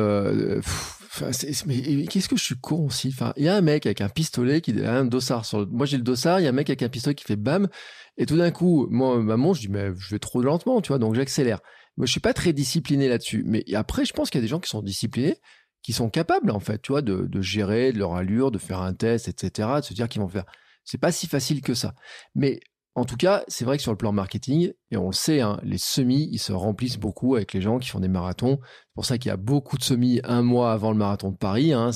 mais qu'est-ce que je suis con aussi. Enfin, il y a un mec avec un pistolet qui a un dossard moi j'ai le dossard, il y a un mec avec un pistolet qui fait bam, et tout d'un coup, moi, ma montre, je dis, mais je vais trop lentement, tu vois, donc j'accélère. Moi, je suis pas très discipliné là-dessus. Mais après, je pense qu'il y a des gens qui sont disciplinés, qui sont capables, en fait, tu vois, de gérer de leur allure, de faire un test, etc., de se dire qu'ils vont faire. C'est pas si facile que ça. Mais en tout cas, c'est vrai que sur le plan marketing, et on le sait, hein, les semis, ils se remplissent beaucoup avec les gens qui font des marathons. C'est pour ça qu'il y a beaucoup de semis un mois avant le marathon de Paris. Hein,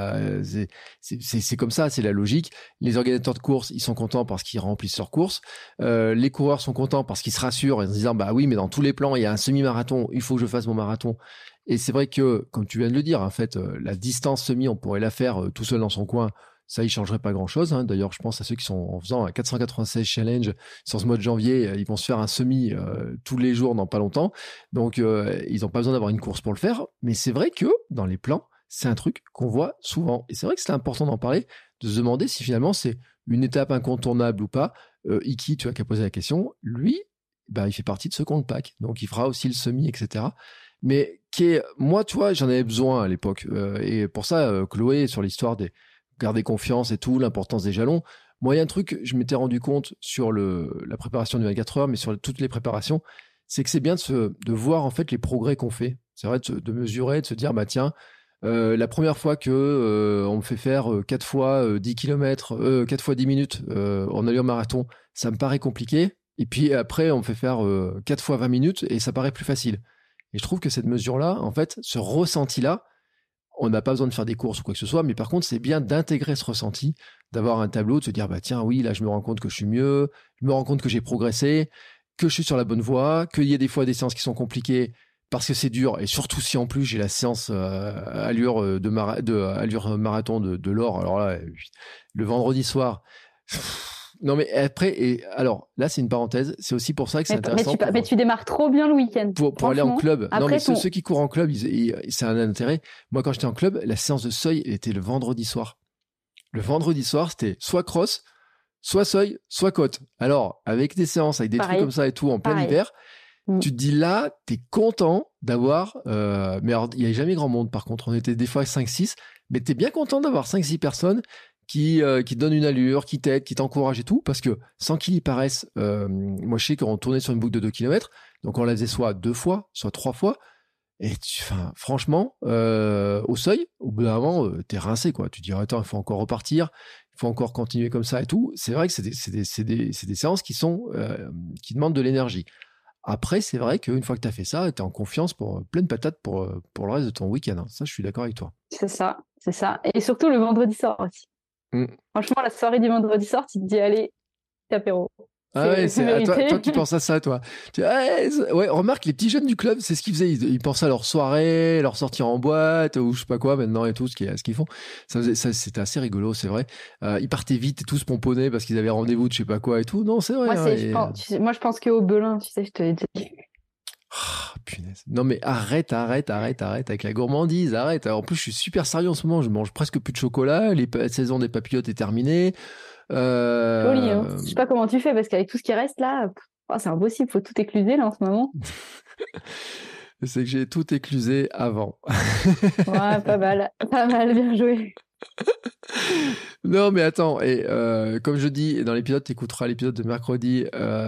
c'est comme ça, c'est la logique. Les organisateurs de courses, ils sont contents parce qu'ils remplissent leurs courses. Les coureurs sont contents parce qu'ils se rassurent en se disant, bah oui, mais dans tous les plans, il y a un semi-marathon, il faut que je fasse mon marathon. Et c'est vrai que, comme tu viens de le dire, en fait, la distance semi, on pourrait la faire tout seul dans son coin. Ça, il changerait pas grand-chose. Hein. D'ailleurs, je pense à ceux qui sont en faisant un 496 challenge sur ce mois de janvier, ils vont se faire un semi tous les jours dans pas longtemps. Donc, ils n'ont pas besoin d'avoir une course pour le faire. Mais c'est vrai que dans les plans, c'est un truc qu'on voit souvent. Et c'est vrai que c'est important d'en parler, de se demander si finalement c'est une étape incontournable ou pas. Iki, tu vois, qui a posé la question, lui, bah, il fait partie de ceux qui ont le pack. Donc, il fera aussi le semi, etc. Mais moi, tu vois, j'en avais besoin à l'époque. Et pour ça, Chloé, sur l'histoire des garder confiance et tout, l'importance des jalons. Moi, il y a un truc, je m'étais rendu compte sur la préparation du 24 heures, mais sur toutes les préparations, c'est que c'est bien de voir en fait les progrès qu'on fait. C'est vrai de mesurer, de se dire, bah tiens, la première fois que on me fait faire 4 fois 10 km, 4 fois 10 minutes en allure marathon, ça me paraît compliqué. Et puis après, on me fait faire 4 fois 20 minutes et ça paraît plus facile. Et je trouve que cette mesure-là, en fait, ce ressenti-là, on n'a pas besoin de faire des courses ou quoi que ce soit, mais par contre, c'est bien d'intégrer ce ressenti, d'avoir un tableau, de se dire, bah tiens, oui, là, je me rends compte que je suis mieux, je me rends compte que j'ai progressé, que je suis sur la bonne voie, qu'il y a des fois des séances qui sont compliquées parce que c'est dur, et surtout si en plus j'ai la séance allure allure marathon de l'or, alors là, le vendredi soir. Non mais après, et alors là c'est une parenthèse, c'est aussi pour ça que c'est intéressant. Mais tu démarres trop bien le week-end. Pour aller en club. Non mais ceux qui courent en club, c'est un intérêt. Moi quand j'étais en club, la séance de seuil elle était le vendredi soir. Le vendredi soir c'était soit cross, soit seuil, soit côte. Alors avec des séances, avec des trucs comme ça et tout en plein hiver, tu te dis là, t'es content d'avoir... mais alors il n'y avait jamais grand monde par contre, on était des fois 5-6, mais t'es bien content d'avoir 5-6 personnes qui te donne une allure, qui t'aide, qui t'encourage et tout, parce que sans qu'il y paraisse, moi je sais qu'on tournait sur une boucle de 2 km, donc on la faisait soit 2 fois, soit 3 fois, et franchement, au seuil, au bout d'un moment, t'es rincé, quoi. Tu te dis, attends, il faut encore repartir, il faut encore continuer comme ça et tout. C'est vrai que c'est des séances qui demandent de l'énergie. Après, c'est vrai qu'une fois que t'as fait ça, t'es en confiance pour pleine patate pour le reste de ton week-end. Ça, je suis d'accord avec toi. C'est ça. Et surtout le vendredi soir aussi. Franchement, la soirée du vendredi soir, tu te dis, allez, apéro. Ah ouais, toi, tu penses à ça, toi. Ouais, remarque, les petits jeunes du club, c'est ce qu'ils faisaient. Ils pensaient à leur soirée, leur sortir en boîte, ou je sais pas quoi, maintenant et tout, ce qu'ils font. Ça, c'était assez rigolo, c'est vrai. Ils partaient vite et tous pomponnaient parce qu'ils avaient rendez-vous de je sais pas quoi et tout. Non, c'est vrai. Moi, je pense qu'au Belin, tu sais, je te l'ai dit. punaise. Non, mais arrête avec la gourmandise, arrête. En plus, je suis super sérieux en ce moment. Je mange presque plus de chocolat. La saison des papillotes est terminée. Joli, hein. Je sais pas comment tu fais parce qu'avec tout ce qui reste là, c'est impossible. Faut tout écluser là en ce moment. C'est que j'ai tout éclusé avant. Ouais, pas mal, bien joué. Non, mais attends, et comme je dis, dans l'épisode, tu écouteras l'épisode de mercredi,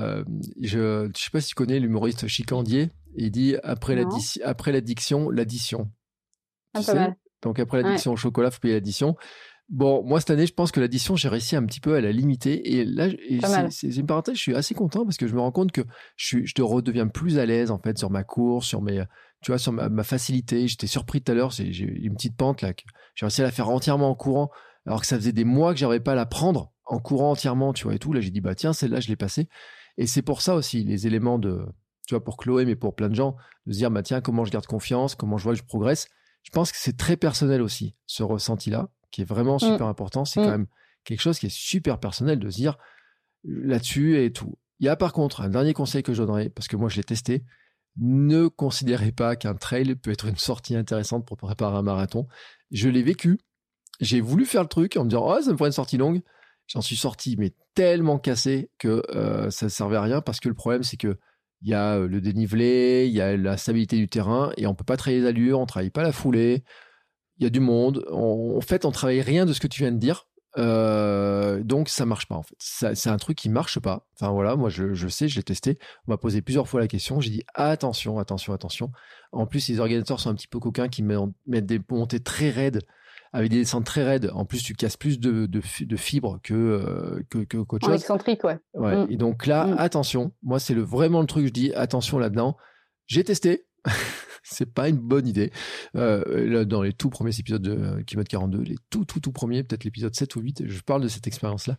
je sais pas si tu connais l'humoriste Chicandier, il dit après l'addiction, l'addition. Tu sais? Mal. Donc après l'addiction au chocolat, faut payer l'addition. Bon, moi cette année, je pense que l'addition, j'ai réussi un petit peu à la limiter. Et là, c'est une parenthèse, je suis assez content parce que je me rends compte que je te redeviens plus à l'aise en fait sur ma course, sur sur ma facilité. J'étais surpris tout à l'heure, j'ai une petite pente là que j'ai réussi à la faire entièrement en courant, alors que ça faisait des mois que j'arrivais pas à la prendre en courant entièrement, tu vois et tout. Là, j'ai dit bah tiens, celle-là, je l'ai passée. Et c'est pour ça aussi les éléments tu vois, pour Chloé, mais pour plein de gens, de se dire bah tiens, comment je garde confiance, comment je vois que je progresse. Je pense que c'est très personnel aussi ce ressenti-là, qui est vraiment super important. C'est quand même quelque chose qui est super personnel de se dire là-dessus et tout. Il y a par contre un dernier conseil que je donnerais, parce que moi je l'ai testé. Ne considérez pas qu'un trail peut être une sortie intéressante pour préparer un marathon. Je l'ai vécu. J'ai voulu faire le truc en me disant, oh, ça me ferait une sortie longue. J'en suis sorti, mais tellement cassé que ça ne servait à rien, parce que le problème, c'est que il y a le dénivelé, il y a la stabilité du terrain, et on peut pas travailler les allures, on travaille pas la foulée. Il y a du monde. En fait, on travaille rien de ce que tu viens de dire. Donc, ça marche pas, en fait. C'est un truc qui marche pas. Enfin, voilà, moi, je sais, je l'ai testé. On m'a posé plusieurs fois la question. J'ai dit, attention. En plus, les organisateurs sont un petit peu coquins qui mettent des montées très raides, avec des descentes très raides. En plus, tu casses plus de fibres qu'autre chose. Excentrique, ouais. Ouais. Et donc là, attention. Moi, c'est vraiment le truc, je dis, attention là-dedans. J'ai testé. C'est pas une bonne idée. Là, dans les tout premiers épisodes de Kilomètre 42, les tout premiers, peut-être l'épisode 7 ou 8, je parle de cette expérience-là.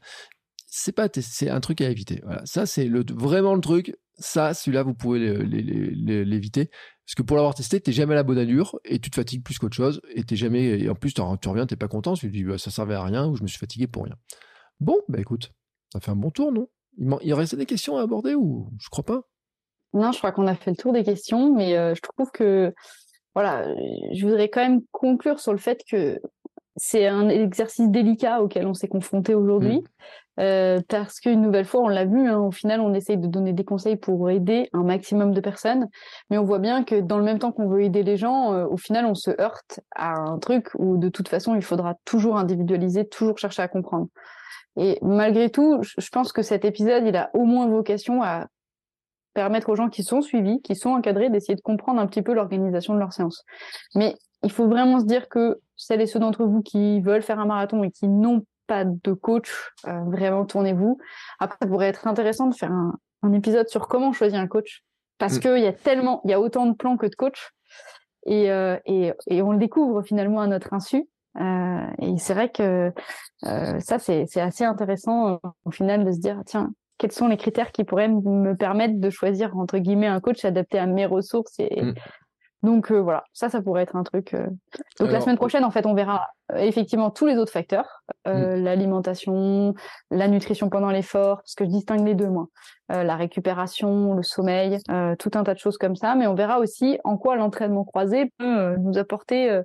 C'est un truc à éviter. Voilà. Ça, c'est vraiment le truc. Ça, celui-là, vous pouvez l'éviter. Parce que pour l'avoir testé, t'es jamais à la bonne allure et tu te fatigues plus qu'autre chose. Et en plus, tu reviens, t'es pas content. Tu te dis, bah, ça servait à rien ou je me suis fatigué pour rien. Bon, bah écoute, ça fait un bon tour, non? Il restait des questions à aborder ou je crois pas? Non, je crois qu'on a fait le tour des questions, mais je trouve que, voilà, je voudrais quand même conclure sur le fait que c'est un exercice délicat auquel on s'est confronté aujourd'hui, parce qu'une nouvelle fois, on l'a vu, hein, au final, on essaye de donner des conseils pour aider un maximum de personnes, mais on voit bien que dans le même temps qu'on veut aider les gens, au final, on se heurte à un truc où de toute façon, il faudra toujours individualiser, toujours chercher à comprendre. Et malgré tout, je pense que cet épisode, il a au moins vocation à permettre aux gens qui sont suivis, qui sont encadrés, d'essayer de comprendre un petit peu l'organisation de leur séance. Mais il faut vraiment se dire que celles et ceux d'entre vous qui veulent faire un marathon et qui n'ont pas de coach, vraiment tournez-vous. Après, ça pourrait être intéressant de faire un épisode sur comment choisir un coach, parce qu'il y a autant de plans que de coachs, et on le découvre finalement à notre insu. Et c'est vrai que ça, c'est assez intéressant au final de se dire, tiens, quels sont les critères qui pourraient me permettre de choisir, entre guillemets, un coach adapté à mes ressources. Donc, voilà, ça pourrait être un truc. Donc, la semaine prochaine, en fait, on verra effectivement tous les autres facteurs. L'alimentation, la nutrition pendant l'effort, parce que je distingue les deux, moi. La récupération, le sommeil, tout un tas de choses comme ça. Mais on verra aussi en quoi l'entraînement croisé peut nous apporter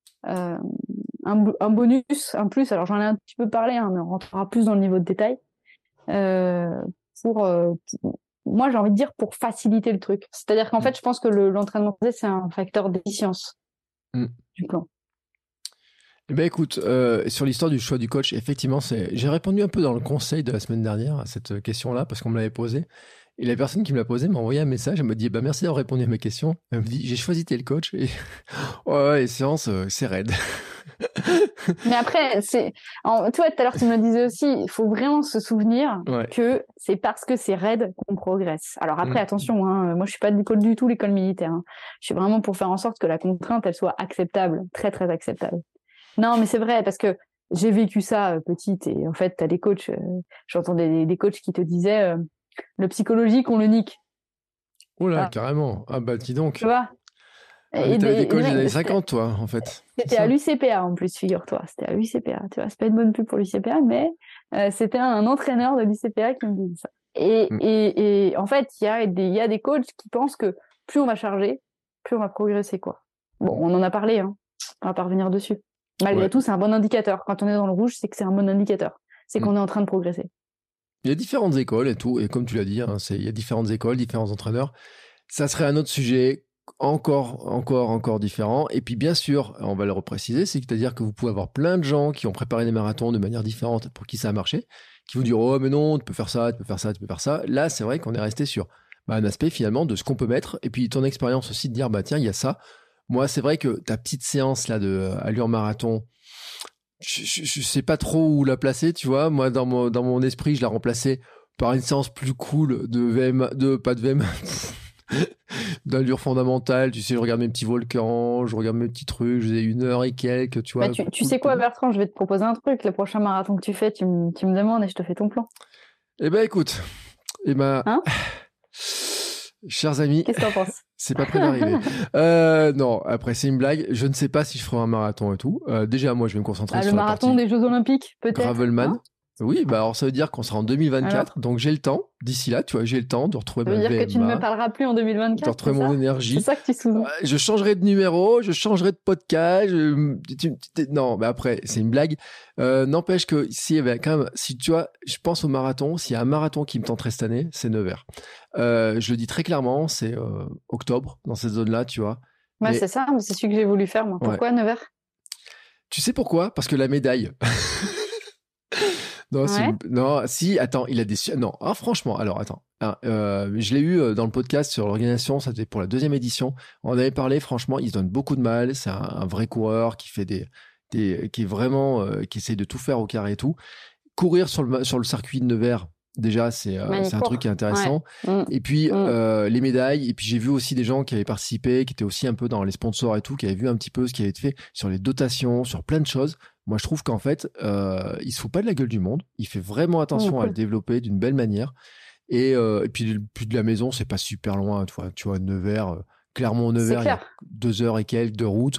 un bonus, un plus. Alors, j'en ai un petit peu parlé, hein, mais on rentrera plus dans le niveau de détail. Moi j'ai envie de dire pour faciliter le truc, c'est-à-dire qu'en fait je pense que l'entraînement croisé c'est un facteur d'efficience du plan. Eh ben écoute, sur l'histoire du choix du coach, effectivement j'ai répondu un peu dans le conseil de la semaine dernière à cette question-là parce qu'on me l'avait posée et la personne qui me l'a posée m'a envoyé un message, elle m'a dit merci d'avoir répondu à mes questions, elle me dit j'ai choisi tel coach et ouais les séances c'est raide. Mais après, toi, tout à l'heure, tu me le disais aussi, il faut vraiment se souvenir que c'est parce que c'est raide qu'on progresse. Alors après, attention, hein, moi, je suis pas du tout l'école militaire. Hein. Je suis vraiment pour faire en sorte que la contrainte, elle soit acceptable, très, très acceptable. Non, mais c'est vrai, parce que j'ai vécu ça petite et en fait, t'as des coachs, j'entendais des coachs qui te disaient le psychologique, on le nique. Oh là, carrément. Ah bah, dis donc. Tu vois? Et t'avais des coachs des années 50, toi, en fait. C'était à l'UCPA, en plus, figure-toi. C'était à l'UCPA. Tu vois, c'est pas une bonne pub pour l'UCPA, mais c'était un entraîneur de l'UCPA qui me disait ça. Et en fait, il y a des coachs qui pensent que plus on va charger, plus on va progresser, quoi. Bon, on en a parlé, hein. On va pas revenir dessus. Malgré tout, c'est un bon indicateur. Quand on est dans le rouge, c'est que c'est un bon indicateur. C'est qu'on est en train de progresser. Il y a différentes écoles et tout, et comme tu l'as dit, hein, il y a différentes écoles, différents entraîneurs. Ça serait un autre sujet encore différent. Et puis bien sûr, on va le repréciser, c'est-à-dire que vous pouvez avoir plein de gens qui ont préparé des marathons de manière différente pour qui ça a marché, qui vous diront oh mais non, tu peux faire ça, tu peux faire ça, tu peux faire ça. Là, c'est vrai qu'on est resté sur un aspect finalement de ce qu'on peut mettre, et puis ton expérience aussi de dire bah tiens, il y a ça. Moi, c'est vrai que ta petite séance là de allure marathon, je sais pas trop où la placer, tu vois. Moi, dans mon esprit, je la remplaçais par une séance plus cool pas de VM, d'allure fondamentale. Tu sais, je regarde mes petits volcans, je regarde mes petits trucs, je faisais 1 heure et quelques, tu vois. Bah, tu sais quoi, Bertrand, je vais te proposer un truc. Le prochain marathon que tu fais, tu me demandes et je te fais ton plan. Eh ben, écoute, hein chers amis, qu'est-ce que t'en penses? C'est pas près d'arriver. Non, après, c'est une blague. Je ne sais pas si je ferai un marathon et tout. Déjà, moi, je vais me concentrer sur le marathon des Jeux Olympiques, peut-être. Gravelman. Hein, oui, bah alors ça veut dire qu'on sera en 2024, donc j'ai le temps, d'ici là, tu vois, j'ai le temps de retrouver ma VMA. Ça veut dire que tu ne me parleras plus en 2024, de retrouver mon énergie. C'est ça que tu sous. Je changerai de numéro, je changerai de podcast. Non, mais après, c'est une blague. N'empêche que s'il y avait quand même, si tu vois, je pense au marathon, s'il y a un marathon qui me tenterait cette année, c'est Nevers. Je le dis très clairement, c'est octobre, dans cette zone-là, tu vois. Ouais, mais... c'est ça, mais c'est celui que j'ai voulu faire, moi. Pourquoi Nevers? Tu sais pourquoi? Parce que la médaille. Non, non, si, attends, il a des... Non, franchement, alors, attends. Je l'ai eu dans le podcast sur l'organisation, ça c'était pour la 2e édition. On en avait parlé, franchement, il se donne beaucoup de mal. C'est un vrai coureur qui fait qui est vraiment... qui essaye de tout faire au carré et tout. Courir sur le circuit de Nevers, déjà, c'est un truc qui est intéressant. Ouais. Et puis, les médailles. Et puis, j'ai vu aussi des gens qui avaient participé, qui étaient aussi un peu dans les sponsors et tout, qui avaient vu un petit peu ce qui avait été fait sur les dotations, sur plein de choses. Moi, je trouve qu'en fait, il se fout pas de la gueule du monde. Il fait vraiment attention à le développer d'une belle manière. Et puis, plus de la maison, c'est pas super loin. Tu vois Nevers, Clermont-Nevers, il y a 2 heures et quelques de route.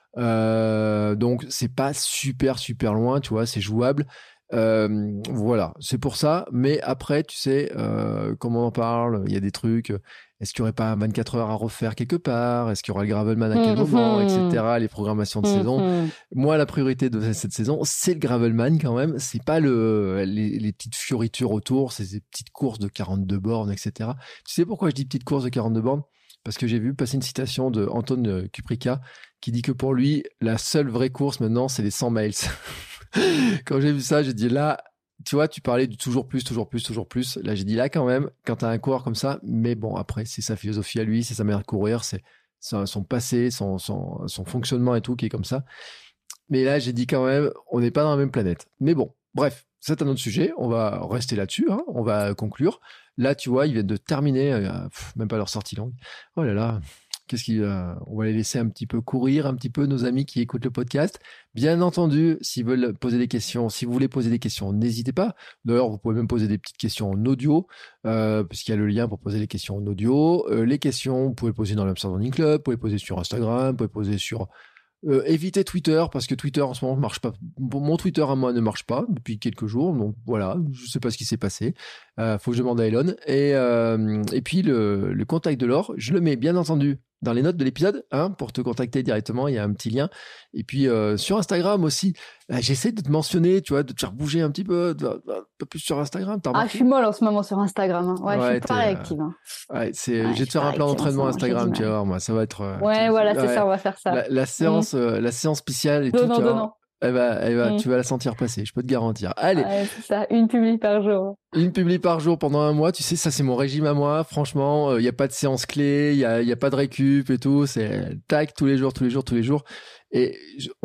Donc, c'est pas super loin, tu vois, c'est jouable. Voilà, c'est pour ça. Mais après, tu sais, comme on en parle, il y a des trucs. Est-ce qu'il n'y aurait pas 24 heures à refaire quelque part? Est-ce qu'il y aura le Gravelman à quel moment, etc. Les programmations de saison. Moi, la priorité de cette saison, c'est le Gravelman quand même. C'est pas les petites fioritures autour, c'est ces petites courses de 42 bornes, etc. Tu sais pourquoi je dis petites courses de 42 bornes? Parce que j'ai vu passer une citation de Anton Kuprika qui dit que pour lui, la seule vraie course maintenant, c'est les 100 miles. Quand j'ai vu ça, j'ai dit là, tu vois, tu parlais du toujours plus. Là, j'ai dit là quand même, quand t'as un coureur comme ça, mais bon, après, c'est sa philosophie à lui, c'est sa manière de courir, c'est son passé, son fonctionnement et tout qui est comme ça. Mais là, j'ai dit quand même, on n'est pas dans la même planète. Mais bon, bref, c'est un autre sujet. On va rester là-dessus, hein, on va conclure. Là, tu vois, ils viennent de terminer, même pas leur sortie longue. Oh là là. On va les laisser un petit peu courir, un petit peu nos amis qui écoutent le podcast. Bien entendu, s'ils veulent poser des questions, si vous voulez poser des questions, n'hésitez pas. D'ailleurs, vous pouvez même poser des petites questions en audio, puisqu'il y a le lien pour poser les questions en audio. Les questions, vous pouvez les poser dans l'Amsterdam Running Club, vous pouvez les poser sur Instagram, vous pouvez les poser sur... évitez Twitter, parce que Twitter en ce moment ne marche pas. Mon Twitter à moi ne marche pas depuis quelques jours, donc voilà, je ne sais pas ce qui s'est passé. Faut que je demande à Elon. Et puis le contact de Laure, je le mets bien entendu dans les notes de l'épisode, hein, pour te contacter directement, il y a un petit lien. Et puis sur Instagram aussi, j'essaie de te mentionner, tu vois, de te faire bouger un petit peu, un peu plus sur Instagram. Je suis molle en ce moment sur Instagram. Hein. Ouais, je suis pas réactive. Hein. Je vais te faire un plan d'entraînement Instagram, tu vas voir, moi, ça va être... c'est ça, on va faire ça. La séance spéciale et tout. Tu vas la sentir passer, je peux te garantir. Allez. C'est ça, une publi par jour. Une publi par jour pendant un mois, tu sais, ça c'est mon régime à moi. Franchement, il y a pas de séance clé, il y a pas de récup et tout. C'est tac tous les jours. Et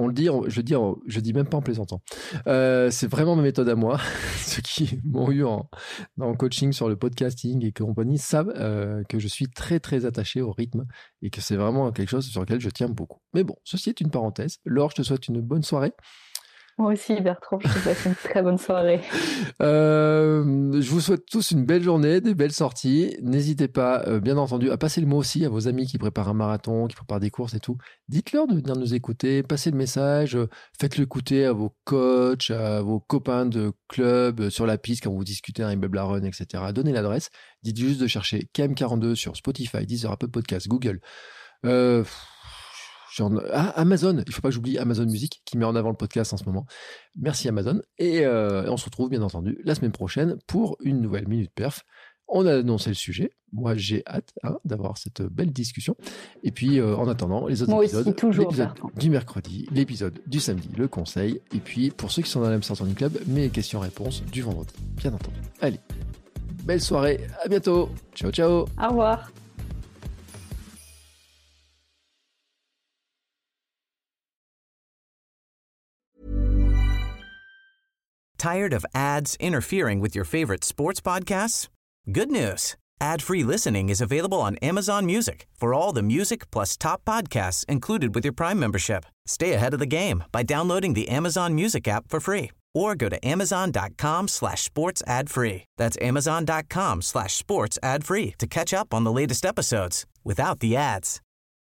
je dis même pas en plaisantant. C'est vraiment ma méthode à moi. Ceux qui m'ont eu dans le coaching sur le podcasting et compagnie savent que je suis très très attaché au rythme et que c'est vraiment quelque chose sur lequel je tiens beaucoup. Mais bon, ceci est une parenthèse. Laure, je te souhaite une bonne soirée. Moi aussi, Bertrand, je te souhaite une très bonne soirée. Je vous souhaite tous une belle journée, des belles sorties. N'hésitez pas, bien entendu, à passer le mot aussi à vos amis qui préparent un marathon, qui préparent des courses et tout. Dites-leur de venir nous écouter, passez le message, faites-le écouter à vos coachs, à vos copains de club, sur la piste quand vous discutez un immeuble à run, etc. Donnez l'adresse. Dites juste de chercher KM42 sur Spotify, Deezer, Apple Podcast, Google. Amazon, il ne faut pas que j'oublie Amazon Music qui met en avant le podcast en ce moment. Merci Amazon. Et on se retrouve bien entendu la semaine prochaine pour une nouvelle Minute Perf. On a annoncé le sujet. Moi, j'ai hâte d'avoir cette belle discussion. Et puis, en attendant, les autres épisodes, l'épisode du mercredi, l'épisode du samedi, le conseil. Et puis, pour ceux qui sont dans l'Hamster Turning Club, mes questions-réponses du vendredi, bien entendu. Allez, belle soirée, à bientôt. Ciao, ciao. Au revoir. Tired of ads interfering with your favorite sports podcasts? Good news. Ad-free listening is available on Amazon Music for all the music plus top podcasts included with your Prime membership. Stay ahead of the game by downloading the Amazon Music app for free or go to amazon.com/sports ad free. That's amazon.com/sports ad free to catch up on the latest episodes without the ads.